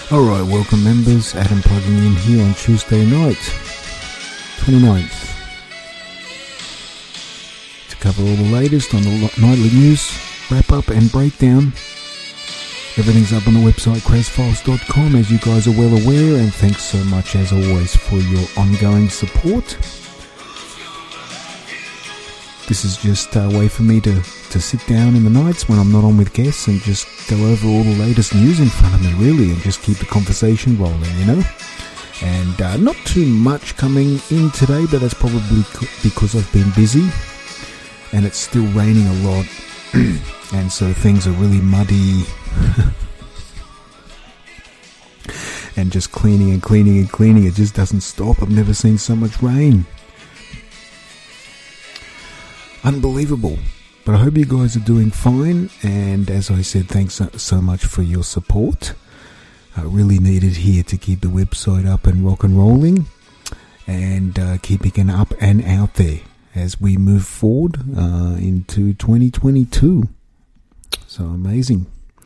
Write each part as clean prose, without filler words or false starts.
Alright, welcome members. Adam plugging in here on Tuesday night, 29th, to cover all the latest on the nightly news, wrap up and breakdown. Everything's up on the website crazfiles.com, as you guys are well aware, and thanks so much as always for your ongoing support. This is just a way for me to sit down in the nights when I'm not on with guests and just go over all the latest news in front of me, really, and just keep the conversation rolling, you know. And not too much coming in today, but that's probably because I've been busy and it's still raining a lot, and so things are really muddy. And just cleaning and cleaning and cleaning, it just doesn't stop. I've never seen so much rain. Unbelievable. But I hope you guys are doing fine, and as I said, thanks so much for your support. I really need it here to keep the website up and rock and rolling, and keeping it up and out there as we move forward into 2022. So amazing.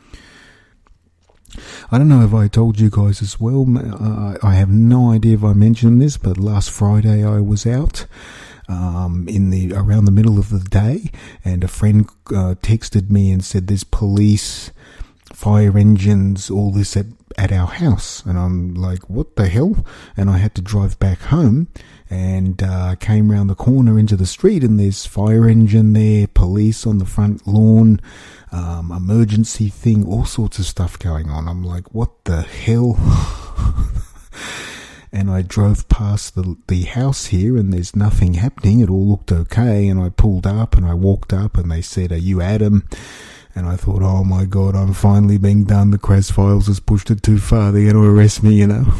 I don't know if I told you guys as well. I have no idea if I mentioned this, but last Friday I was out around the middle of the day, and a friend texted me and said there's police, fire engines, all this at our house, and I'm like, what the hell? And I had to drive back home, and came round the corner into the street, and there's fire engine there, police on the front lawn, emergency thing, all sorts of stuff going on. I'm like, what the hell? And I drove past the house here, and there's nothing happening. It all looked okay, and I pulled up and I walked up, and they said, "Are you Adam?" And I thought, oh my God, I'm finally being done. The Craz Files has pushed it too far. They're going to arrest me, you know.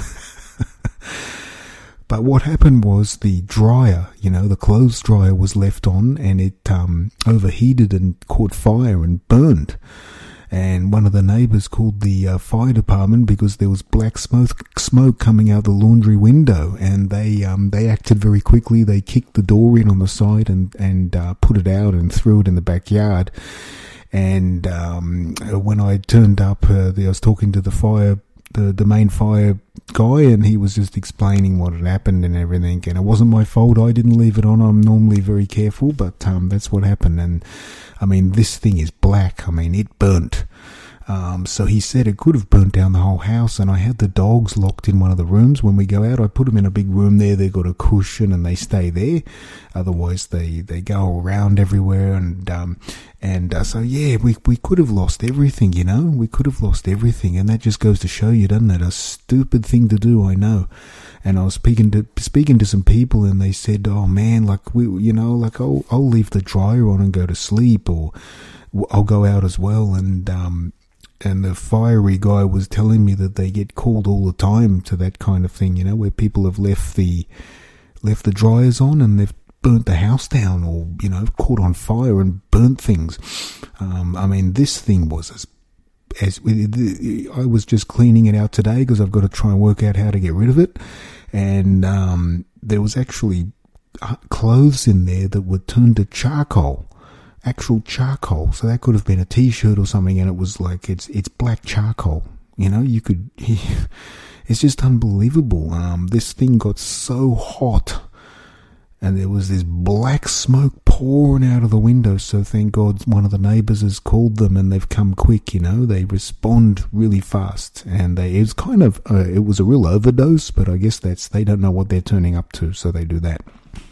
But what happened was the dryer, the clothes dryer was left on, and it overheated and caught fire and burned. And one of the neighbours called the fire department because there was black smoke coming out the laundry window, and they acted very quickly. They kicked the door in on the side and put it out and threw it in the backyard. And when I turned up, I was talking to the main fire guy, and he was just explaining what had happened and everything, and it wasn't my fault. I didn't leave it on. I'm normally very careful, but that's what happened. And I mean, this thing is black. I mean, it burnt. So he said it could have burnt down the whole house, and I had the dogs locked in one of the rooms. When we go out, I put them in a big room there. They've got a cushion and they stay there. Otherwise, they go around everywhere. And so yeah, we could have lost everything, We could have lost everything, and that just goes to show you, doesn't it? A stupid thing to do, I know. And I was speaking to some people, and they said, "Oh man, I'll leave the dryer on and go to sleep, or I'll go out as well." And the fiery guy was telling me that they get called all the time to that kind of thing, where people have left the dryers on and they've burnt the house down, or caught on fire and burnt things. I mean, this thing was I was just cleaning it out today because I've got to try and work out how to get rid of it, and there was actually clothes in there that were turned to charcoal. Actual charcoal, so that could have been a t-shirt or something, and it was like it's black charcoal. It's just unbelievable. This thing got so hot, and there was this black smoke pouring out of the window. So thank God one of the neighbours has called them, and they've come quick. They respond really fast, and it was kind of it was a real overdose, but I guess they don't know what they're turning up to, so they do that.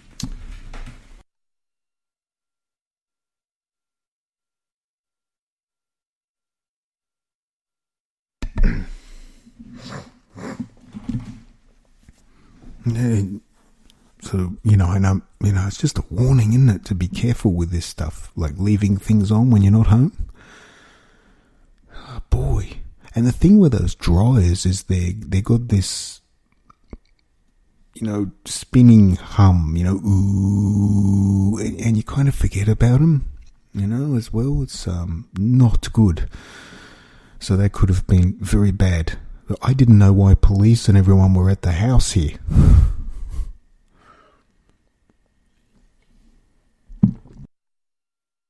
So, it's just a warning, isn't it, to be careful with this stuff, like leaving things on when you're not home. Oh, boy. And the thing with those dryers is they got this, spinning hum, ooh, and you kind of forget about them, as well. It's not good. So that could have been very bad. I didn't know why police and everyone were at the house here.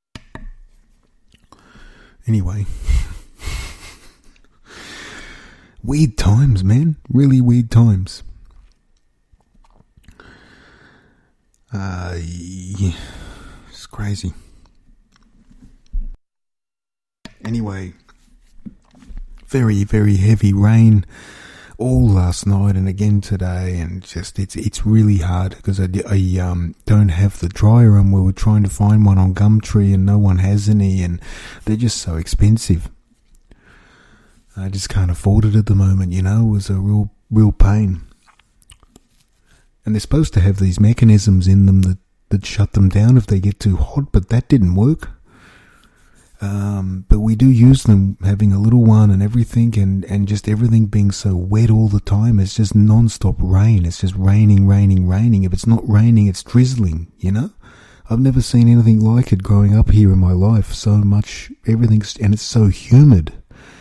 Anyway, Weird times, man. Really weird times. Yeah, it's crazy. Anyway, very, very heavy rain all last night and again today, and just it's really hard because I don't have the dryer, and we were trying to find one on Gumtree and no one has any, and they're just so expensive. I just can't afford it at the moment, you know. It was a real pain. And they're supposed to have these mechanisms in them that shut them down if they get too hot, but that didn't work. But we do use them, having a little one and everything, and just everything being so wet all the time. It's just non-stop rain. It's just raining. If it's not raining, it's drizzling, you know? I've never seen anything like it growing up here in my life. So much, everything's, and it's so humid.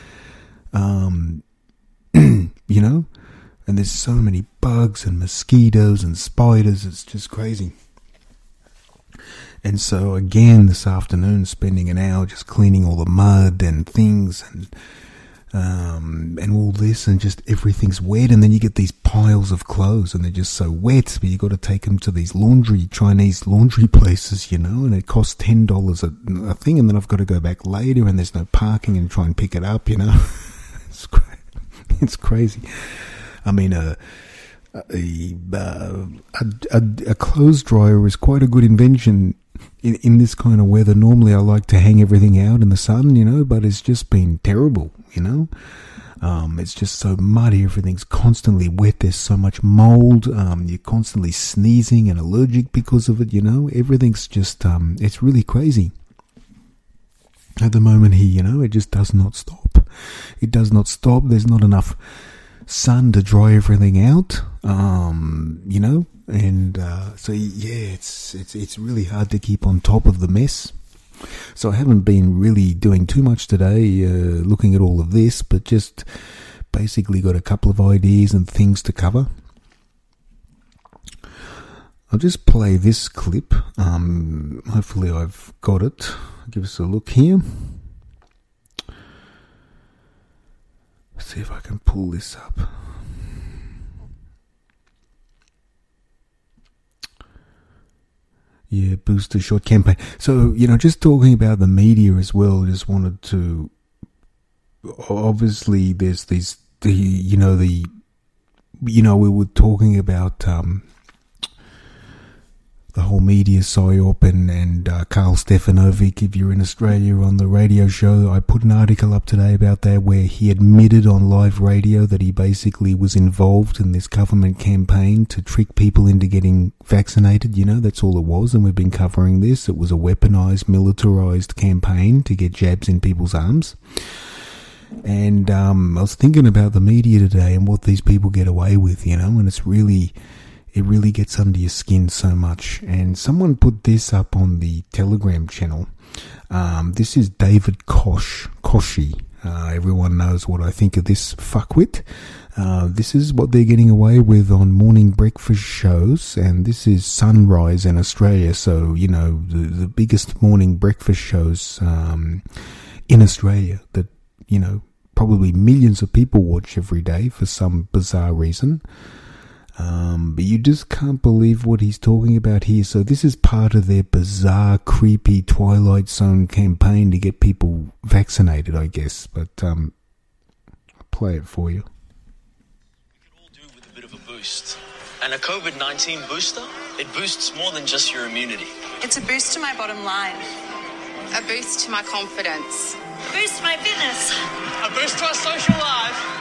You know? And there's so many bugs and mosquitoes and spiders. It's just crazy. And so again this afternoon, spending an hour just cleaning all the mud and things and all this, and just everything's wet. And then you get these piles of clothes and they're just so wet, but you got to take them to these Chinese laundry places, you know, and it costs $10 a thing, and then I've got to go back later and there's no parking and try and pick it up, you know. It's crazy. I mean, a clothes dryer is quite a good invention in this kind of weather. Normally I like to hang everything out in the sun, you know, but it's just been terrible, you know. It's just so muddy, everything's constantly wet, there's so much mold, you're constantly sneezing and allergic because of it, you know. Everything's just, it's really crazy. At the moment here, you know, it just does not stop. It does not stop. There's not enough sun to dry everything out, you know, and so yeah, it's really hard to keep on top of the mess. So I haven't been really doing too much today, looking at all of this, but just basically got a couple of ideas and things to cover. I'll just play this clip. Hopefully I've got it. Give us a look here. See if I can pull this up. Yeah, booster shot campaign. So, you know, just talking about the media as well, just wanted to, obviously there's we were talking about the whole media psyop and Karl Stefanovic, if you're in Australia, on the radio show. I put an article up today about that where he admitted on live radio that he basically was involved in this government campaign to trick people into getting vaccinated. You know, that's all it was, and we've been covering this. It was a weaponized, militarized campaign to get jabs in people's arms. And I was thinking about the media today and what these people get away with, you know, and it really gets under your skin so much. And someone put this up on the Telegram channel. This is David Kochie. Everyone knows what I think of this fuckwit. This is what they're getting away with on morning breakfast shows, and this is Sunrise in Australia. So, you know, the biggest morning breakfast shows in Australia that, you know, probably millions of people watch every day for some bizarre reason. But you just can't believe what he's talking about here. So this is part of their bizarre, creepy Twilight Zone campaign to get people vaccinated, I guess. But I'll play it for you. We could all do with a bit of a boost. And a COVID-19 booster, it boosts more than just your immunity. It's a boost to my bottom line. A boost to my confidence. A boost to my fitness. A boost to our social life.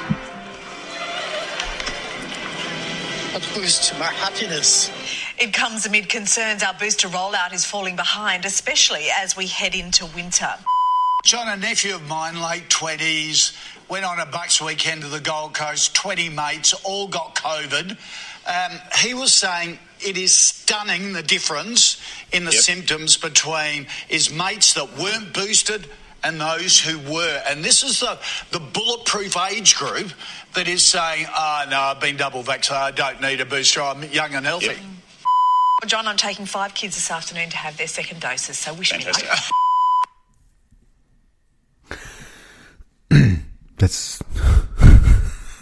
A boost to my happiness. It comes amid concerns our booster rollout is falling behind, especially as we head into winter. John, a nephew of mine, late 20s, went on a Bucks weekend to the Gold Coast, 20 mates, all got COVID. He was saying it is stunning, the difference in the symptoms between his mates that weren't boosted and those who were. And this is the bulletproof age group that is saying, no, I've been double vaccinated, I don't need a booster, I'm young and healthy. Well, John, I'm taking 5 kids this afternoon to have their second doses, so wish me luck. That's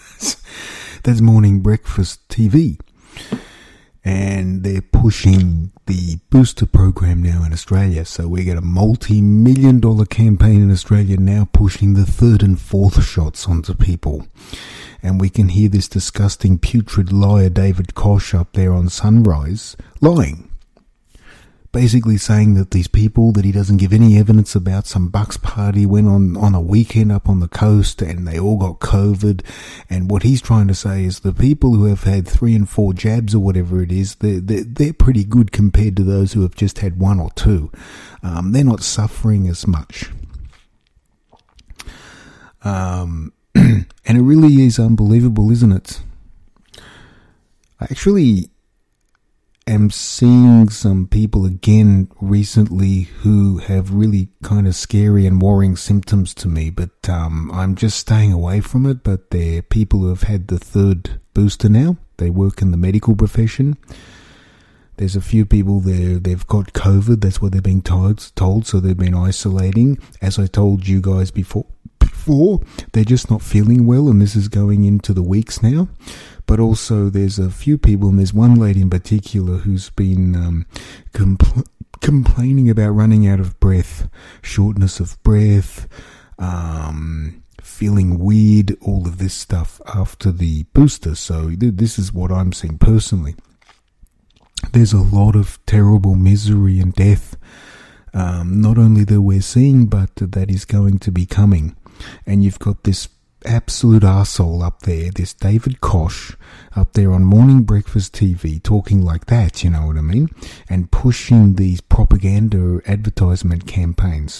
That's Morning Breakfast TV. And they're pushing the booster program now in Australia. So we get a multi-million-dollar campaign in Australia now pushing the third and fourth shots onto people. And we can hear this disgusting putrid liar David Koch up there on Sunrise lying. Basically saying that these people that he doesn't give any evidence about, some bucks party went on a weekend up on the coast and they all got COVID. And what he's trying to say is the people who have had 3 and 4 jabs or whatever it is, they're pretty good compared to those who have just had 1 or 2. They're not suffering as much. And it really is unbelievable, isn't it? I am seeing some people again recently who have really kind of scary and worrying symptoms to me, but I'm just staying away from it. But they're people who have had the 3rd booster now. They work in the medical profession. There's a few people there, they've got COVID, that's what they're being told, so they've been isolating. As I told you guys before, they're just not feeling well, and this is going into the weeks now. But also there's a few people, and there's one lady in particular who's been complaining about running out of breath, shortness of breath, feeling weird, all of this stuff after the booster. So this is what I'm seeing personally. There's a lot of terrible misery and death, not only that we're seeing, but that is going to be coming. And you've got this absolute arsehole up there, this David Koch up there on Morning Breakfast TV talking like that, you know what I mean? And pushing these propaganda advertisement campaigns.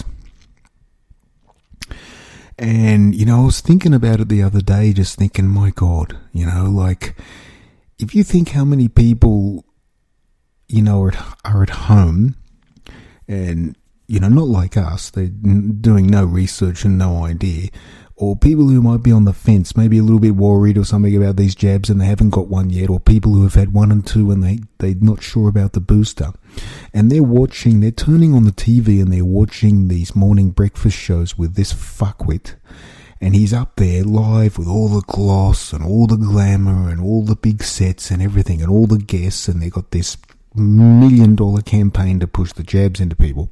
And, you know, I was thinking about it the other day, just thinking, my God, you know, like, if you think how many people, you know, are at home and, you know, not like us, they're doing no research and no idea, or people who might be on the fence, maybe a little bit worried or something about these jabs and they haven't got one yet, or people who have had 1 and 2 and they're not sure about the booster. And they're turning on the TV and they're watching these morning breakfast shows with this fuckwit. And he's up there live with all the gloss and all the glamour and all the big sets and everything and all the guests, and they got this $1 million campaign to push the jabs into people.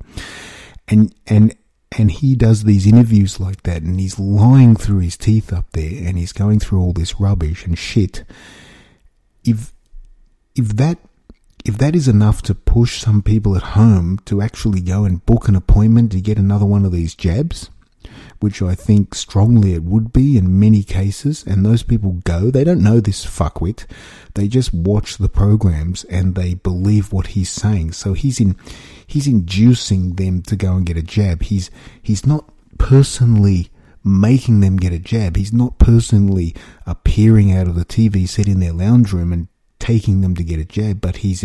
And he does these interviews like that, and he's lying through his teeth up there, and he's going through all this rubbish and shit. If that is enough to push some people at home to actually go and book an appointment to get another one of these jabs, which I think strongly it would be in many cases, and those people go, they don't know this fuckwit, they just watch the programs and they believe what he's saying. So he's inducing them to go and get a jab. He's not personally making them get a jab. He's not personally appearing out of the TV set in their lounge room and taking them to get a jab, but he's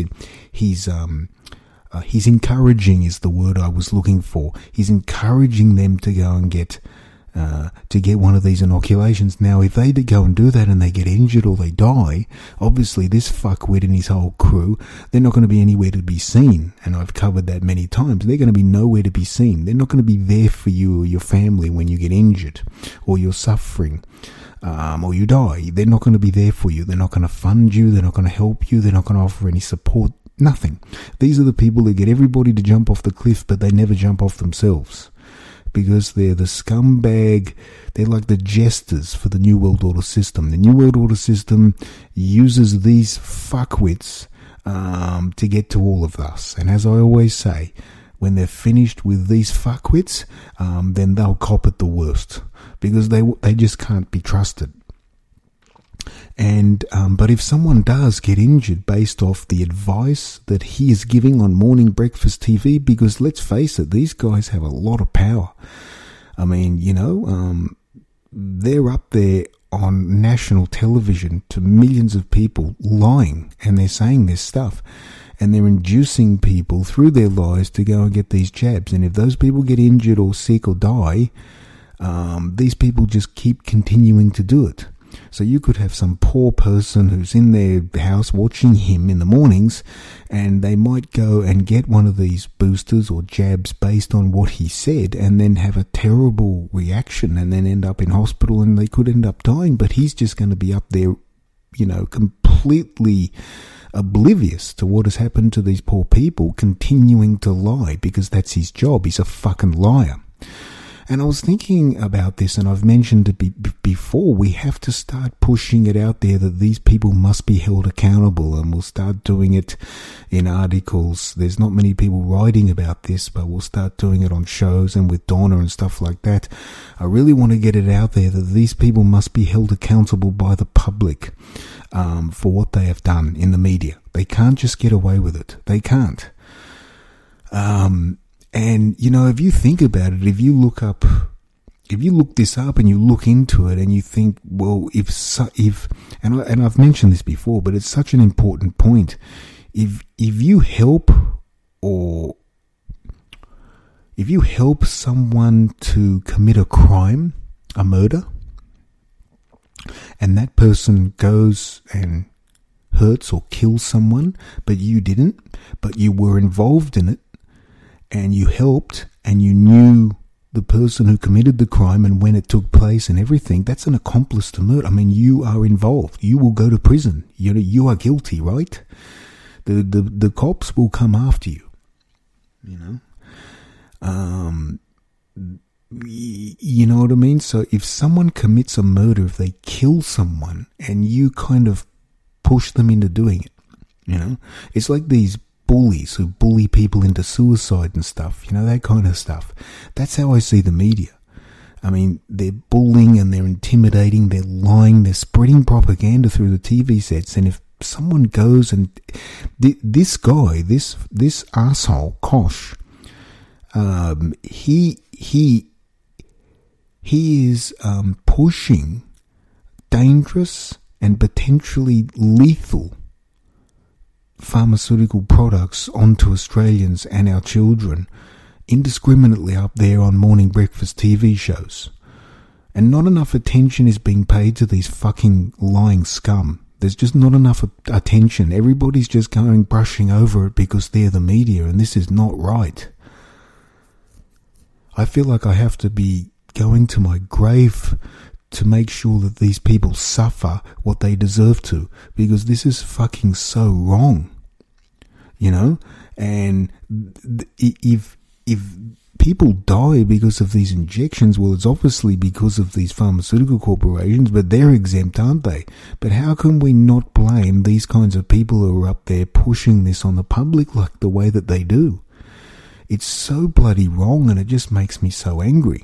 encouraging is the word I was looking for. He's encouraging them to go and get one of these inoculations. Now, if they go and do that and they get injured or they die, obviously this fuckwit and his whole crew, they're not going to be anywhere to be seen. And I've covered that many times. They're going to be nowhere to be seen. They're not going to be there for you or your family when you get injured or you're suffering. Or you die. They're not going to be there for you. They're not going to fund you. They're not going to help you. They're not going to offer any support. Nothing. These are the people that get everybody to jump off the cliff, but they never jump off themselves. Because they're the scumbag, they're like the jesters for the New World Order system. The New World Order system uses these fuckwits to get to all of us. And as I always say, when they're finished with these fuckwits, then they'll cop it the worst. Because they just can't be trusted. And but if someone does get injured based off the advice that he is giving on Morning Breakfast TV, because let's face it, these guys have a lot of power. I mean, you know, they're up there on national television to millions of people lying, and they're saying this stuff, and they're inducing people through their lies to go and get these jabs. And if those people get injured or sick or die, these people just keep continuing to do it. So you could have some poor person who's in their house watching him in the mornings, and they might go and get one of these boosters or jabs based on what he said, and then have a terrible reaction and then end up in hospital, and they could end up dying. But he's just going to be up there completely oblivious to what has happened to these poor people, continuing to lie because that's his job. He's a fucking liar. And I was thinking about this, and I've mentioned it before. We have to start pushing it out there that these people must be held accountable, and we'll start doing it in articles. There's not many people writing about this, but we'll start doing it on shows and with Donna and stuff like that. I really want to get it out there that these people must be held accountable by the public for what they have done in the media. They can't just get away with it. They can't. And, if you think about it, if you look this up and you look into it and you think, well, and I've mentioned this before, but it's such an important point. If you help someone to commit a crime, a murder, and that person goes and hurts or kills someone, but you didn't, but you were involved in it, and you helped, and you knew the person who committed the crime and when it took place and everything, that's an accomplice to murder. I mean, you are involved. You will go to prison. You are guilty, right? The cops will come after you. You know what I mean? So if someone commits a murder, if they kill someone, and you kind of push them into doing it, it's like these bullies who bully people into suicide and stuff, that kind of stuff. That's how I see the media. I mean, they're bullying and they're intimidating, they're lying, they're spreading propaganda through the TV sets. And if someone goes and this guy, this asshole, Koch, he is pushing dangerous and potentially lethal pharmaceutical products onto Australians and our children indiscriminately up there on morning breakfast TV shows. And not enough attention is being paid to these fucking lying scum. There's just not enough attention. Everybody's just brushing over it because they're the media, and this is not right. I feel like I have to be going to my grave to make sure that these people suffer what they deserve to, because this is fucking so wrong, and if people die because of these injections, well, it's obviously because of these pharmaceutical corporations, but they're exempt, aren't they? But how can we not blame these kinds of people who are up there pushing this on the public like the way that they do? It's so bloody wrong, and it just makes me so angry.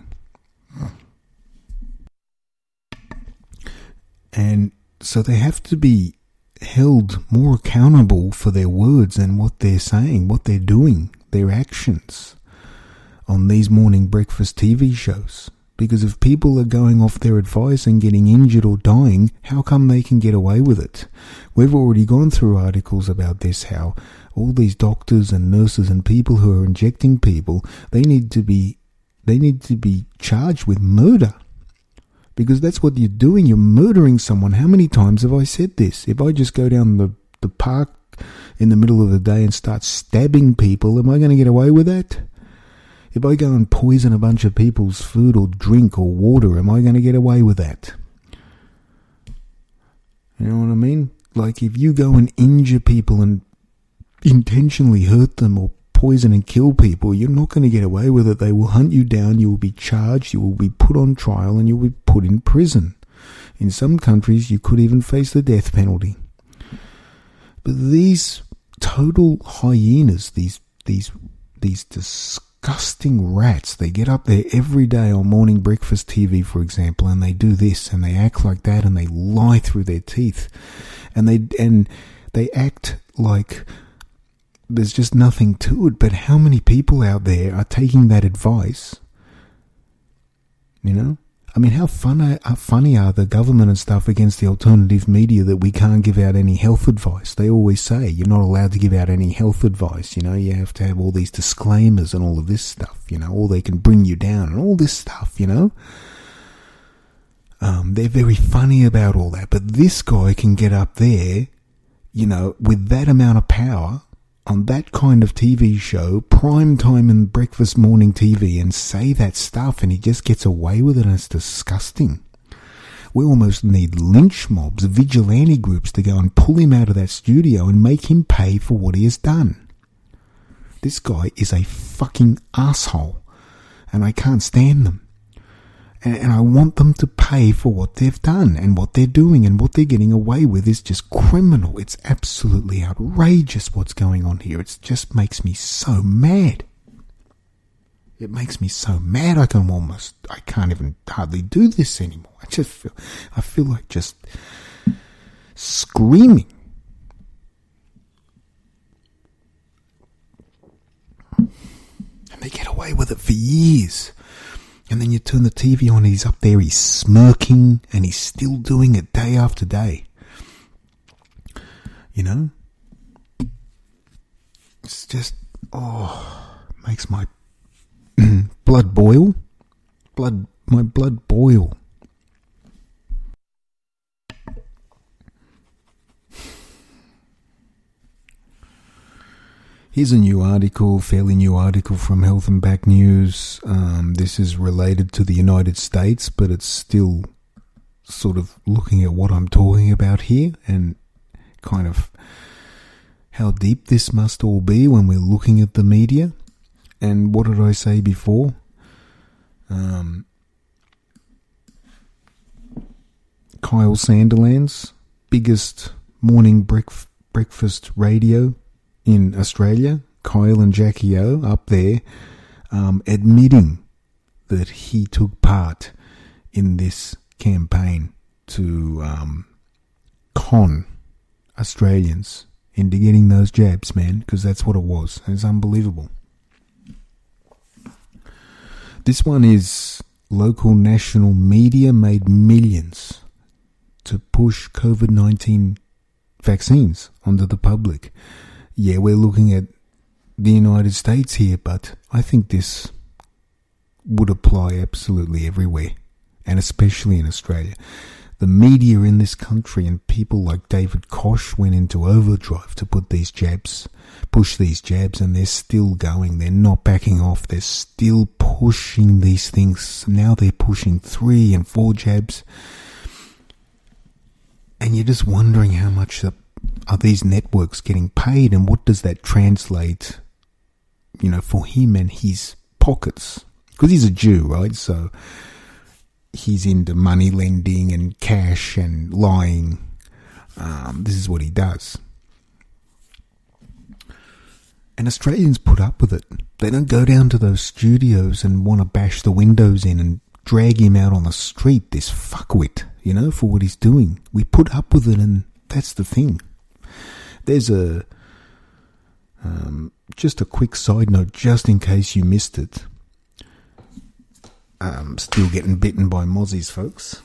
And so they have to be held more accountable for their words and what they're saying, what they're doing, their actions on these morning breakfast TV shows. Because if people are going off their advice and getting injured or dying, how come they can get away with it? We've already gone through articles about this, how all these doctors and nurses and people who are injecting people, they need to be charged with murder. Because that's what you're doing. You're murdering someone. How many times have I said this? If I just go down the park in the middle of the day and start stabbing people, am I going to get away with that? If I go and poison a bunch of people's food or drink or water, am I going to get away with that? You know what I mean? Like if you go and injure people and intentionally hurt them or poison and kill people, you're not going to get away with it. They will hunt you down, you will be charged, you will be put on trial, and you will be put in prison. In some countries, you could even face the death penalty. But these total hyenas, these disgusting rats, they get up there every day on morning breakfast TV, for example, and they do this, and they act like that, and they lie through their teeth. And they act like there's just nothing to it. But how many people out there are taking that advice? I mean, how funny are the government and stuff against the alternative media that we can't give out any health advice? They always say you're not allowed to give out any health advice. You have to have all these disclaimers and all of this stuff, or they can bring you down and all this stuff, They're very funny about all that. But this guy can get up there, with that amount of power on that kind of TV show, prime time and breakfast morning TV, and say that stuff, and he just gets away with it, and it's disgusting. We almost need lynch mobs, vigilante groups to go and pull him out of that studio and make him pay for what he has done. This guy is a fucking asshole, and I can't stand them. And I want them to pay for what they've done, and what they're doing and what they're getting away with is just criminal. It's absolutely outrageous what's going on here. It just makes me so mad. It makes me so mad I can't even hardly do this anymore. I feel like just screaming. And they get away with it for years. And then you turn the TV on, he's up there, he's smirking, and he's still doing it day after day. You know? It's just, makes my blood boil. My blood boil. Here's a new article, fairly new article from Health and Back News. This is related to the United States, but it's still sort of looking at what I'm talking about here and kind of how deep this must all be when we're looking at the media. And what did I say before? Kyle Sandilands, biggest morning breakfast radio in Australia, Kyle and Jackie O up there, admitting that he took part in this campaign to con Australians into getting those jabs, man, because that's what it was. It's unbelievable. This one is local national media made millions to push COVID-19 vaccines onto the public. Yeah, we're looking at the United States here, but I think this would apply absolutely everywhere, and especially in Australia. The media in this country and people like David Koch went into overdrive to push these jabs, and they're still going. They're not backing off. They're still pushing these things. Now they're pushing 3 and 4 jabs. And you're just wondering how much are these networks getting paid, and what does that translate, for him and his pockets? Because he's a Jew, right? So he's into money lending and cash and lying. This is what he does. And Australians put up with it. They don't go down to those studios and want to bash the windows in and drag him out on the street, this fuckwit, for what he's doing. We put up with it, and that's the thing. There's just a quick side note, just in case you missed it. Still getting bitten by mozzies, folks.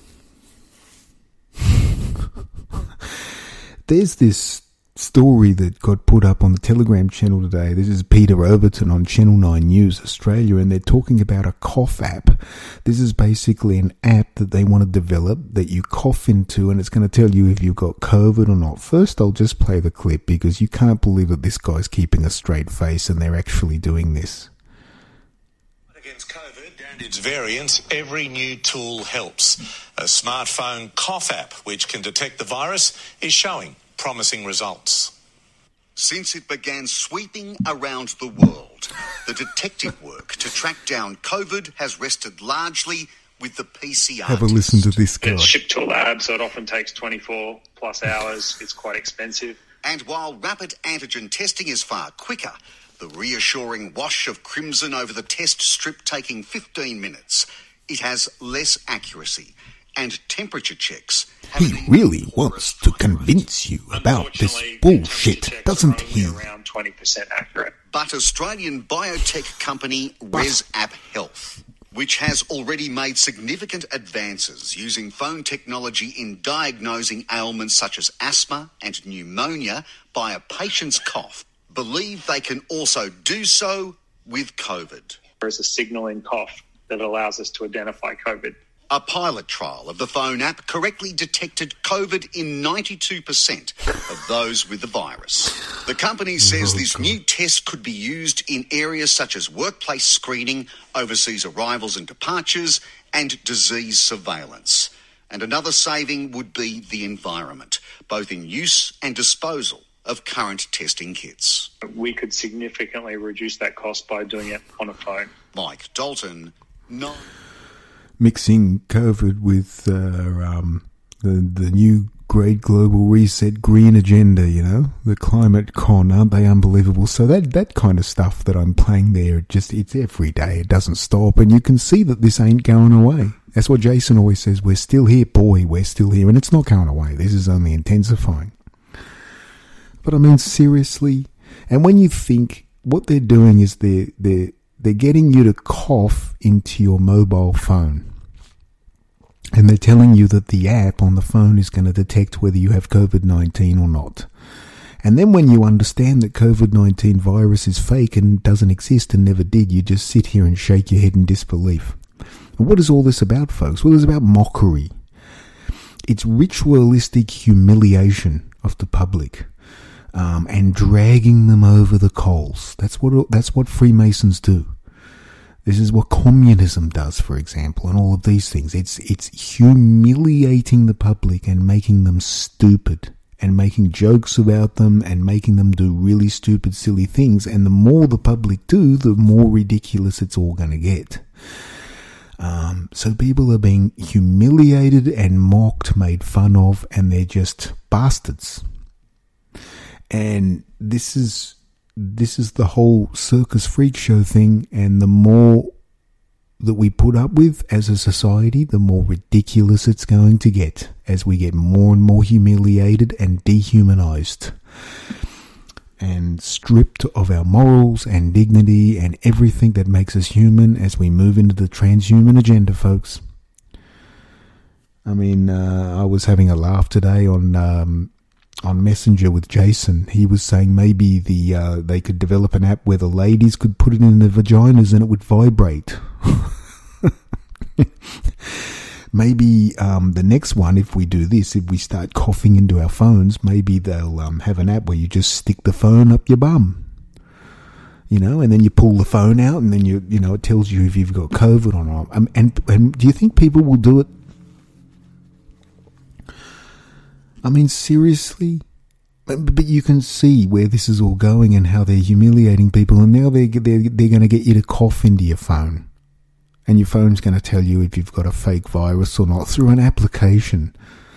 There's this story that got put up on the Telegram channel today. This is Peter Overton on Channel 9 News Australia, and they're talking about a cough app. This is basically an app that they want to develop that you cough into, and it's going to tell you if you've got COVID or not. First, I'll just play the clip because you can't believe that this guy's keeping a straight face and they're actually doing this. Against COVID and its variants, every new tool helps. A smartphone cough app, which can detect the virus, is showing promising results. Since it began sweeping around the world, the detective work to track down COVID has rested largely with the PCR Have a listen to this guy. It's shipped to a lab, so it often takes 24 plus hours. It's quite expensive. And while rapid antigen testing is far quicker, the reassuring wash of crimson over the test strip taking 15 minutes, it has less accuracy. And temperature checks. He really wants to convince you about this bullshit, doesn't he? Around 20% accurate. But Australian biotech company ResApp Health, which has already made significant advances using phone technology in diagnosing ailments such as asthma and pneumonia by a patient's cough, believe they can also do so with COVID. There is a signal in cough that allows us to identify COVID. A pilot trial of the phone app correctly detected COVID in 92% of those with the virus. The company says this new test could be used in areas such as workplace screening, overseas arrivals and departures, and disease surveillance. And another saving would be the environment, both in use and disposal of current testing kits. We could significantly reduce that cost by doing it on a phone. Mike Dalton, no. Mixing COVID with the new Great Global Reset green agenda, you know, the climate con, aren't they unbelievable? So that kind of stuff that I'm playing there, it's every day, it doesn't stop, and you can see that this ain't going away. That's what Jason always says, we're still here, boy, we're still here, and it's not going away, this is only intensifying. But I mean, seriously, and when you think, what they're doing is they're getting you to cough into your mobile phone. And they're telling you that the app on the phone is going to detect whether you have COVID-19 or not. And then when you understand that COVID-19 virus is fake and doesn't exist and never did, you just sit here and shake your head in disbelief. And what is all this about, folks? Well, it's about mockery. It's ritualistic humiliation of the public, and dragging them over the coals. That's what Freemasons do. This is what communism does, for example, and all of these things. It's humiliating the public and making them stupid and making jokes about them and making them do really stupid, silly things. And the more the public do, the more ridiculous it's all going to get. So people are being humiliated and mocked, made fun of, and they're just bastards. And this is the whole circus freak show thing, and the more that we put up with as a society, the more ridiculous it's going to get as we get more and more humiliated and dehumanized and stripped of our morals and dignity and everything that makes us human as we move into the transhuman agenda, folks. I mean, I was having a laugh today on Messenger with Jason. He was saying maybe they could develop an app where the ladies could put it in their vaginas and it would vibrate. Maybe the next one, if we do this, if we start coughing into our phones, maybe they'll have an app where you just stick the phone up your bum, you know, and then you pull the phone out, and then you know it tells you if you've got COVID or not. And do you think people will do it? I mean, seriously? But you can see where this is all going and how they're humiliating people, and now they're going to get you to cough into your phone. And your phone's going to tell you if you've got a fake virus or not through an application.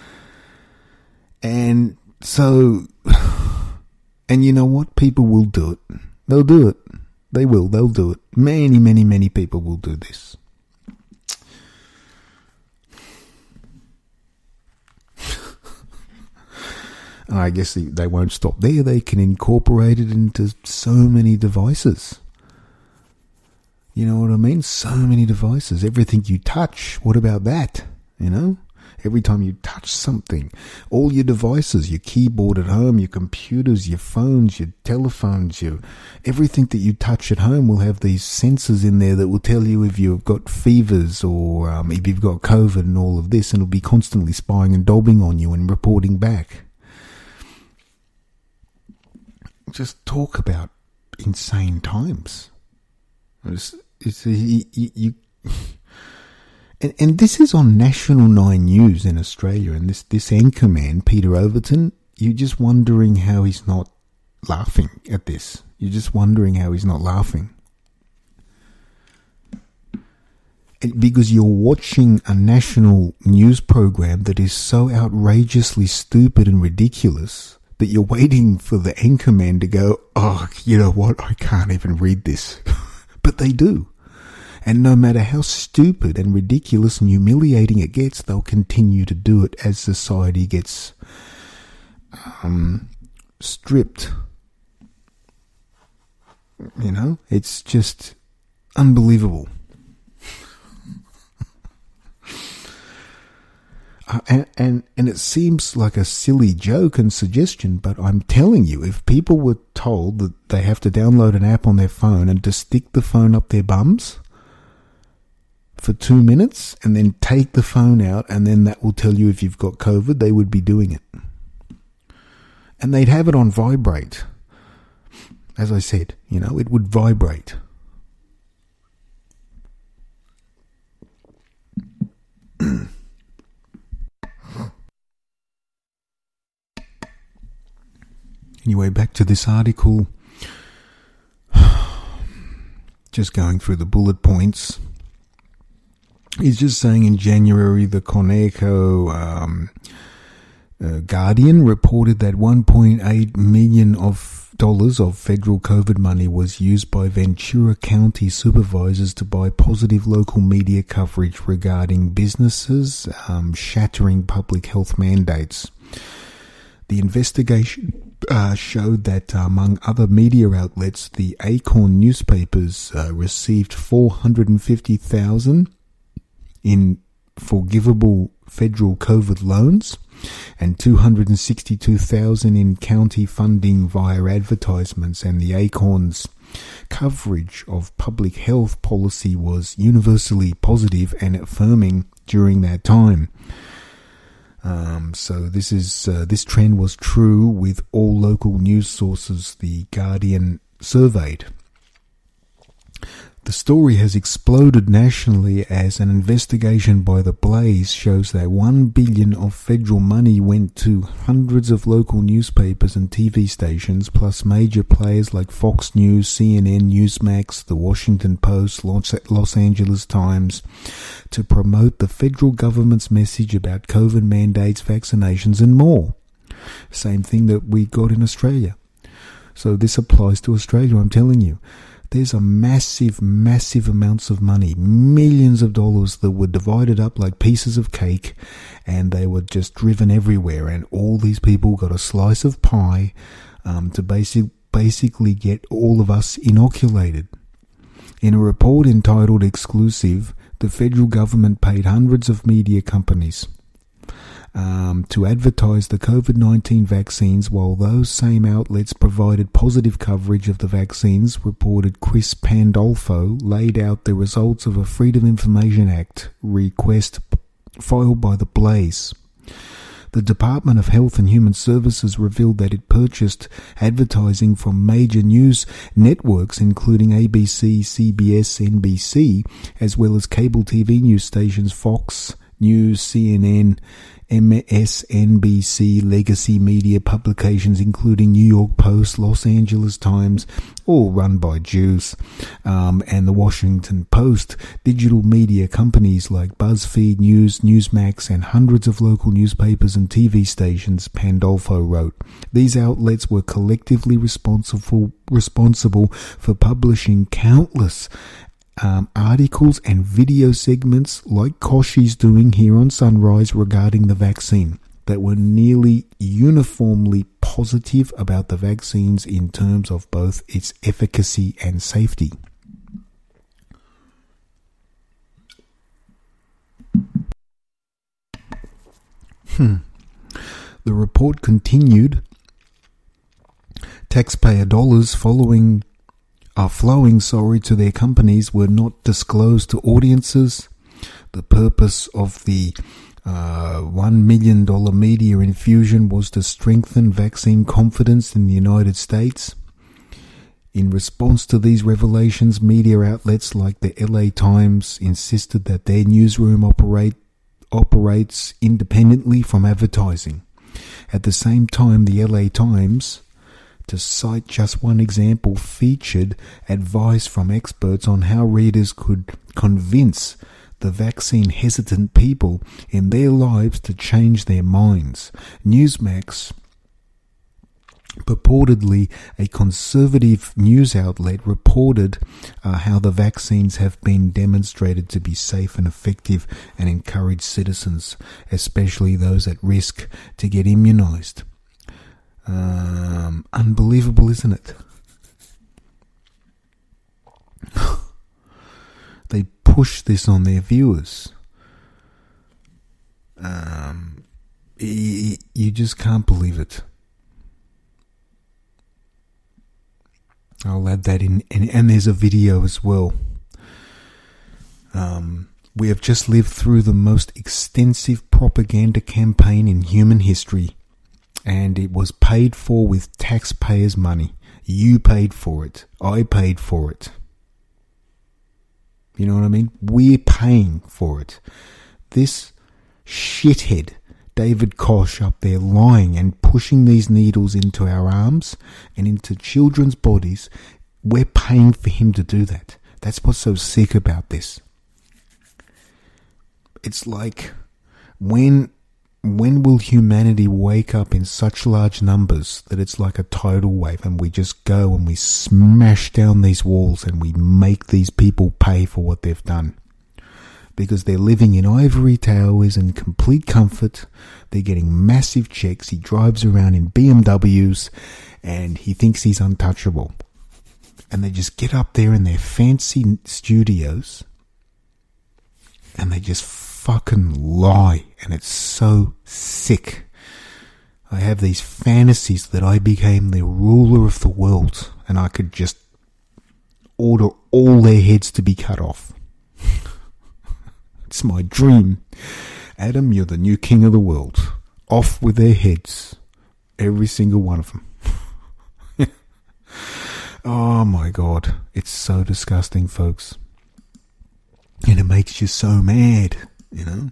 And so, and you know what? People will do it. They'll do it. They will. They'll do it. Many, many, many people will do this. And I guess they won't stop there. They can incorporate it into so many devices. You know what I mean? So many devices. Everything you touch, what about that? You know? Every time you touch something, all your devices, your keyboard at home, your computers, your phones, your telephones, everything that you touch at home will have these sensors in there that will tell you if you've got fevers or if you've got COVID and all of this, and it'll be constantly spying and dobbing on you and reporting back. Just talk about insane times. And this is on National 9 News in Australia, and this anchorman, Peter Overton, you're just wondering how he's not laughing at this. You're just wondering how he's not laughing. Because you're watching a national news program that is so outrageously stupid and ridiculous that you're waiting for the anchorman to go, oh, you know what, I can't even read this. But they do. And no matter how stupid and ridiculous and humiliating it gets, they'll continue to do it as society gets stripped. You know, it's just unbelievable. And it seems like a silly joke and suggestion, but I'm telling you, if people were told that they have to download an app on their phone and to stick the phone up their bums for 2 minutes and then take the phone out and then that will tell you if you've got COVID, they would be doing it. And they'd have it on vibrate. As I said, you know, it would vibrate. Anyway, back to this article. Just going through the bullet points. He's just saying in January, the Conejo Guardian reported that $1.8 million of federal COVID money was used by Ventura County supervisors to buy positive local media coverage regarding businesses shattering public health mandates. The investigation showed that, among other media outlets, the Acorn newspapers received $450,000 in forgivable federal COVID loans and $262,000 in county funding via advertisements, and the Acorn's coverage of public health policy was universally positive and affirming during that time. So this trend was true with all local news sources the Guardian surveyed. The story has exploded nationally as an investigation by The Blaze shows that $1 billion of federal money went to hundreds of local newspapers and TV stations, plus major players like Fox News, CNN, Newsmax, The Washington Post, Los Angeles Times, to promote the federal government's message about COVID mandates, vaccinations, and more. Same thing that we got in Australia. So this applies to Australia, I'm telling you. There's a massive amounts of money, millions of dollars that were divided up like pieces of cake, and they were just driven everywhere, and all these people got a slice of pie to basically get all of us inoculated. In a report entitled Exclusive, the federal government paid hundreds of media companies to advertise the COVID-19 vaccines, while those same outlets provided positive coverage of the vaccines. Reported Chris Pandolfo laid out the results of a Freedom of Information Act request filed by The Blaze. The Department of Health and Human Services revealed that it purchased advertising from major news networks including ABC, CBS, NBC, as well as cable TV news stations Fox News, CNN, MSNBC, legacy media publications including New York Post, Los Angeles Times, all run by Jews, and the Washington Post, digital media companies like BuzzFeed News, Newsmax, and hundreds of local newspapers and TV stations, Pandolfo wrote. These outlets were collectively responsible for publishing countless articles and video segments like Koshi's doing here on Sunrise regarding the vaccine that were nearly uniformly positive about the vaccines in terms of both its efficacy and safety. The report continued. Taxpayer dollars flowing to their companies were not disclosed to audiences. The purpose of the $1 million media infusion was to strengthen vaccine confidence in the United States. In response to these revelations, media outlets like the LA Times insisted that their newsroom operates independently from advertising. At the same time, the LA Times, to cite just one example, featured advice from experts on how readers could convince the vaccine-hesitant people in their lives to change their minds. Newsmax, purportedly a conservative news outlet, reported how the vaccines have been demonstrated to be safe and effective and encouraged citizens, especially those at risk, to get immunized. Unbelievable, isn't it? They push this on their viewers. You just can't believe it. I'll add that in, and there's a video as well. We have just lived through the most extensive propaganda campaign in human history. And it was paid for with taxpayers' money. You paid for it. I paid for it. You know what I mean? We're paying for it. This shithead David Koch up there lying and pushing these needles into our arms and into children's bodies. We're paying for him to do that. That's what's so sick about this. It's like, when will humanity wake up in such large numbers that it's like a tidal wave and we just go and we smash down these walls and we make these people pay for what they've done? Because they're living in ivory towers in complete comfort. They're getting massive checks. He drives around in BMWs and he thinks he's untouchable. And they just get up there in their fancy studios and they just fucking lie. And it's so sick. I have these fantasies that I became the ruler of the world and I could just order all their heads to be cut off. It's my dream. Adam, you're the new king of the world. Off with their heads. Every single one of them. Oh my God. It's so disgusting, folks. And it makes you so mad, you know.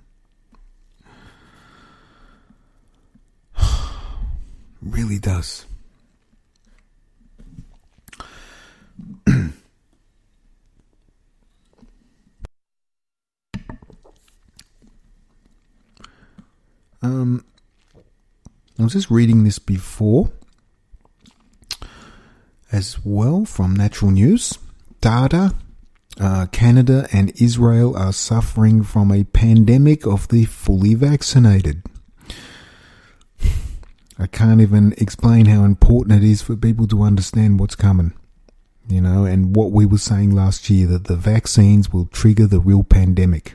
Really does. I was just reading this before as well from Natural News. Data, Canada and Israel are suffering from a pandemic of the fully vaccinated. I can't even explain how important it is for people to understand what's coming, you know, and what we were saying last year, that the vaccines will trigger the real pandemic.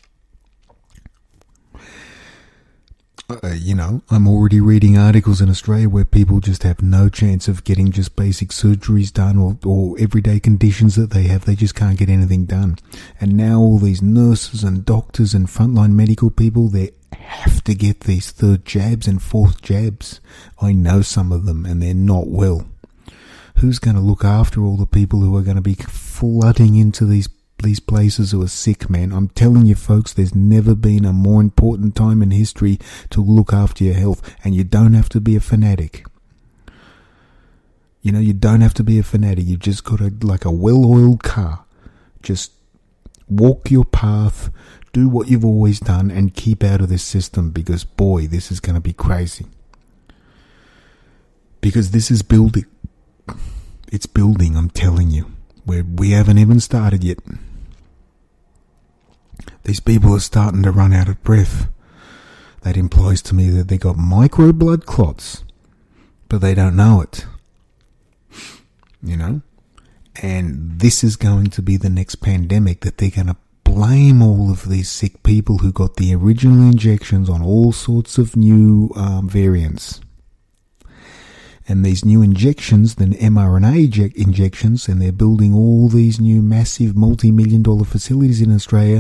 You know, I'm already reading articles in Australia where people just have no chance of getting just basic surgeries done or everyday conditions that they have. They just can't get anything done. And now all these nurses and doctors and frontline medical people, they have to get these third jabs and fourth jabs. I know some of them and they're not well. Who's going to look after all the people who are going to be flooding into these places who are sick, man? I'm telling you, folks, there's never been a more important time in history to look after your health, and you don't have to be a fanatic. You know, you don't have to be a fanatic. You've just got like a well-oiled car. Just walk your path, do what you've always done, and keep out of this system, because, boy, this is going to be crazy. Because this is building. It's building, I'm telling you. We haven't even started yet. These people are starting to run out of breath. That implies to me that they got micro blood clots, but they don't know it. You know? And this is going to be the next pandemic, that they're going to blame all of these sick people who got the original injections on all sorts of new variants. And these new injections, then mRNA injections, and they're building all these new massive multi-million-dollar facilities in Australia.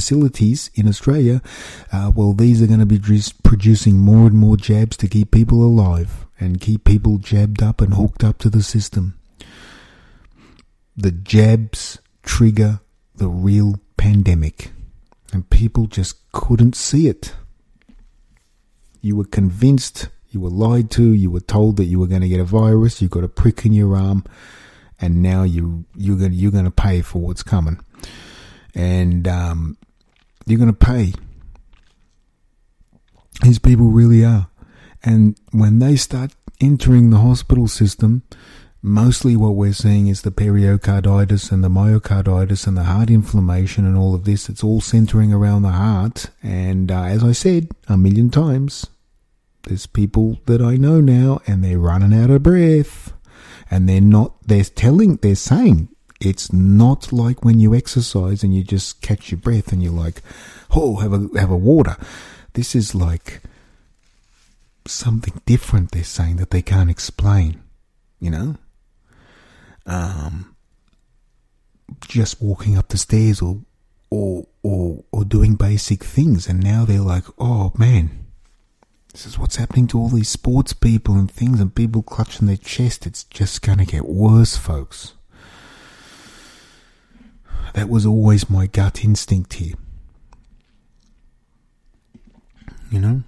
Well, these are going to be producing more and more jabs to keep people alive and keep people jabbed up and hooked up to the system. The jabs trigger the real pandemic, and people just couldn't see it. You were convinced. You were lied to, you were told that you were going to get a virus, you got a prick in your arm, and now you're going to pay for what's coming. And you're going to pay. These people really are. And when they start entering the hospital system, mostly what we're seeing is the pericarditis and the myocarditis and the heart inflammation and all of this. It's all centering around the heart. And as I said a million times, there's people that I know now and they're running out of breath, and they're saying it's not like when you exercise and you just catch your breath and you're like, oh, have a water. This is like something different, they're saying, that they can't explain, you know? Just walking up the stairs or doing basic things, and now they're like, oh man, this is what's happening to all these sports people and things, and people clutching their chest. It's just going to get worse, folks. That was always my gut instinct here. You know?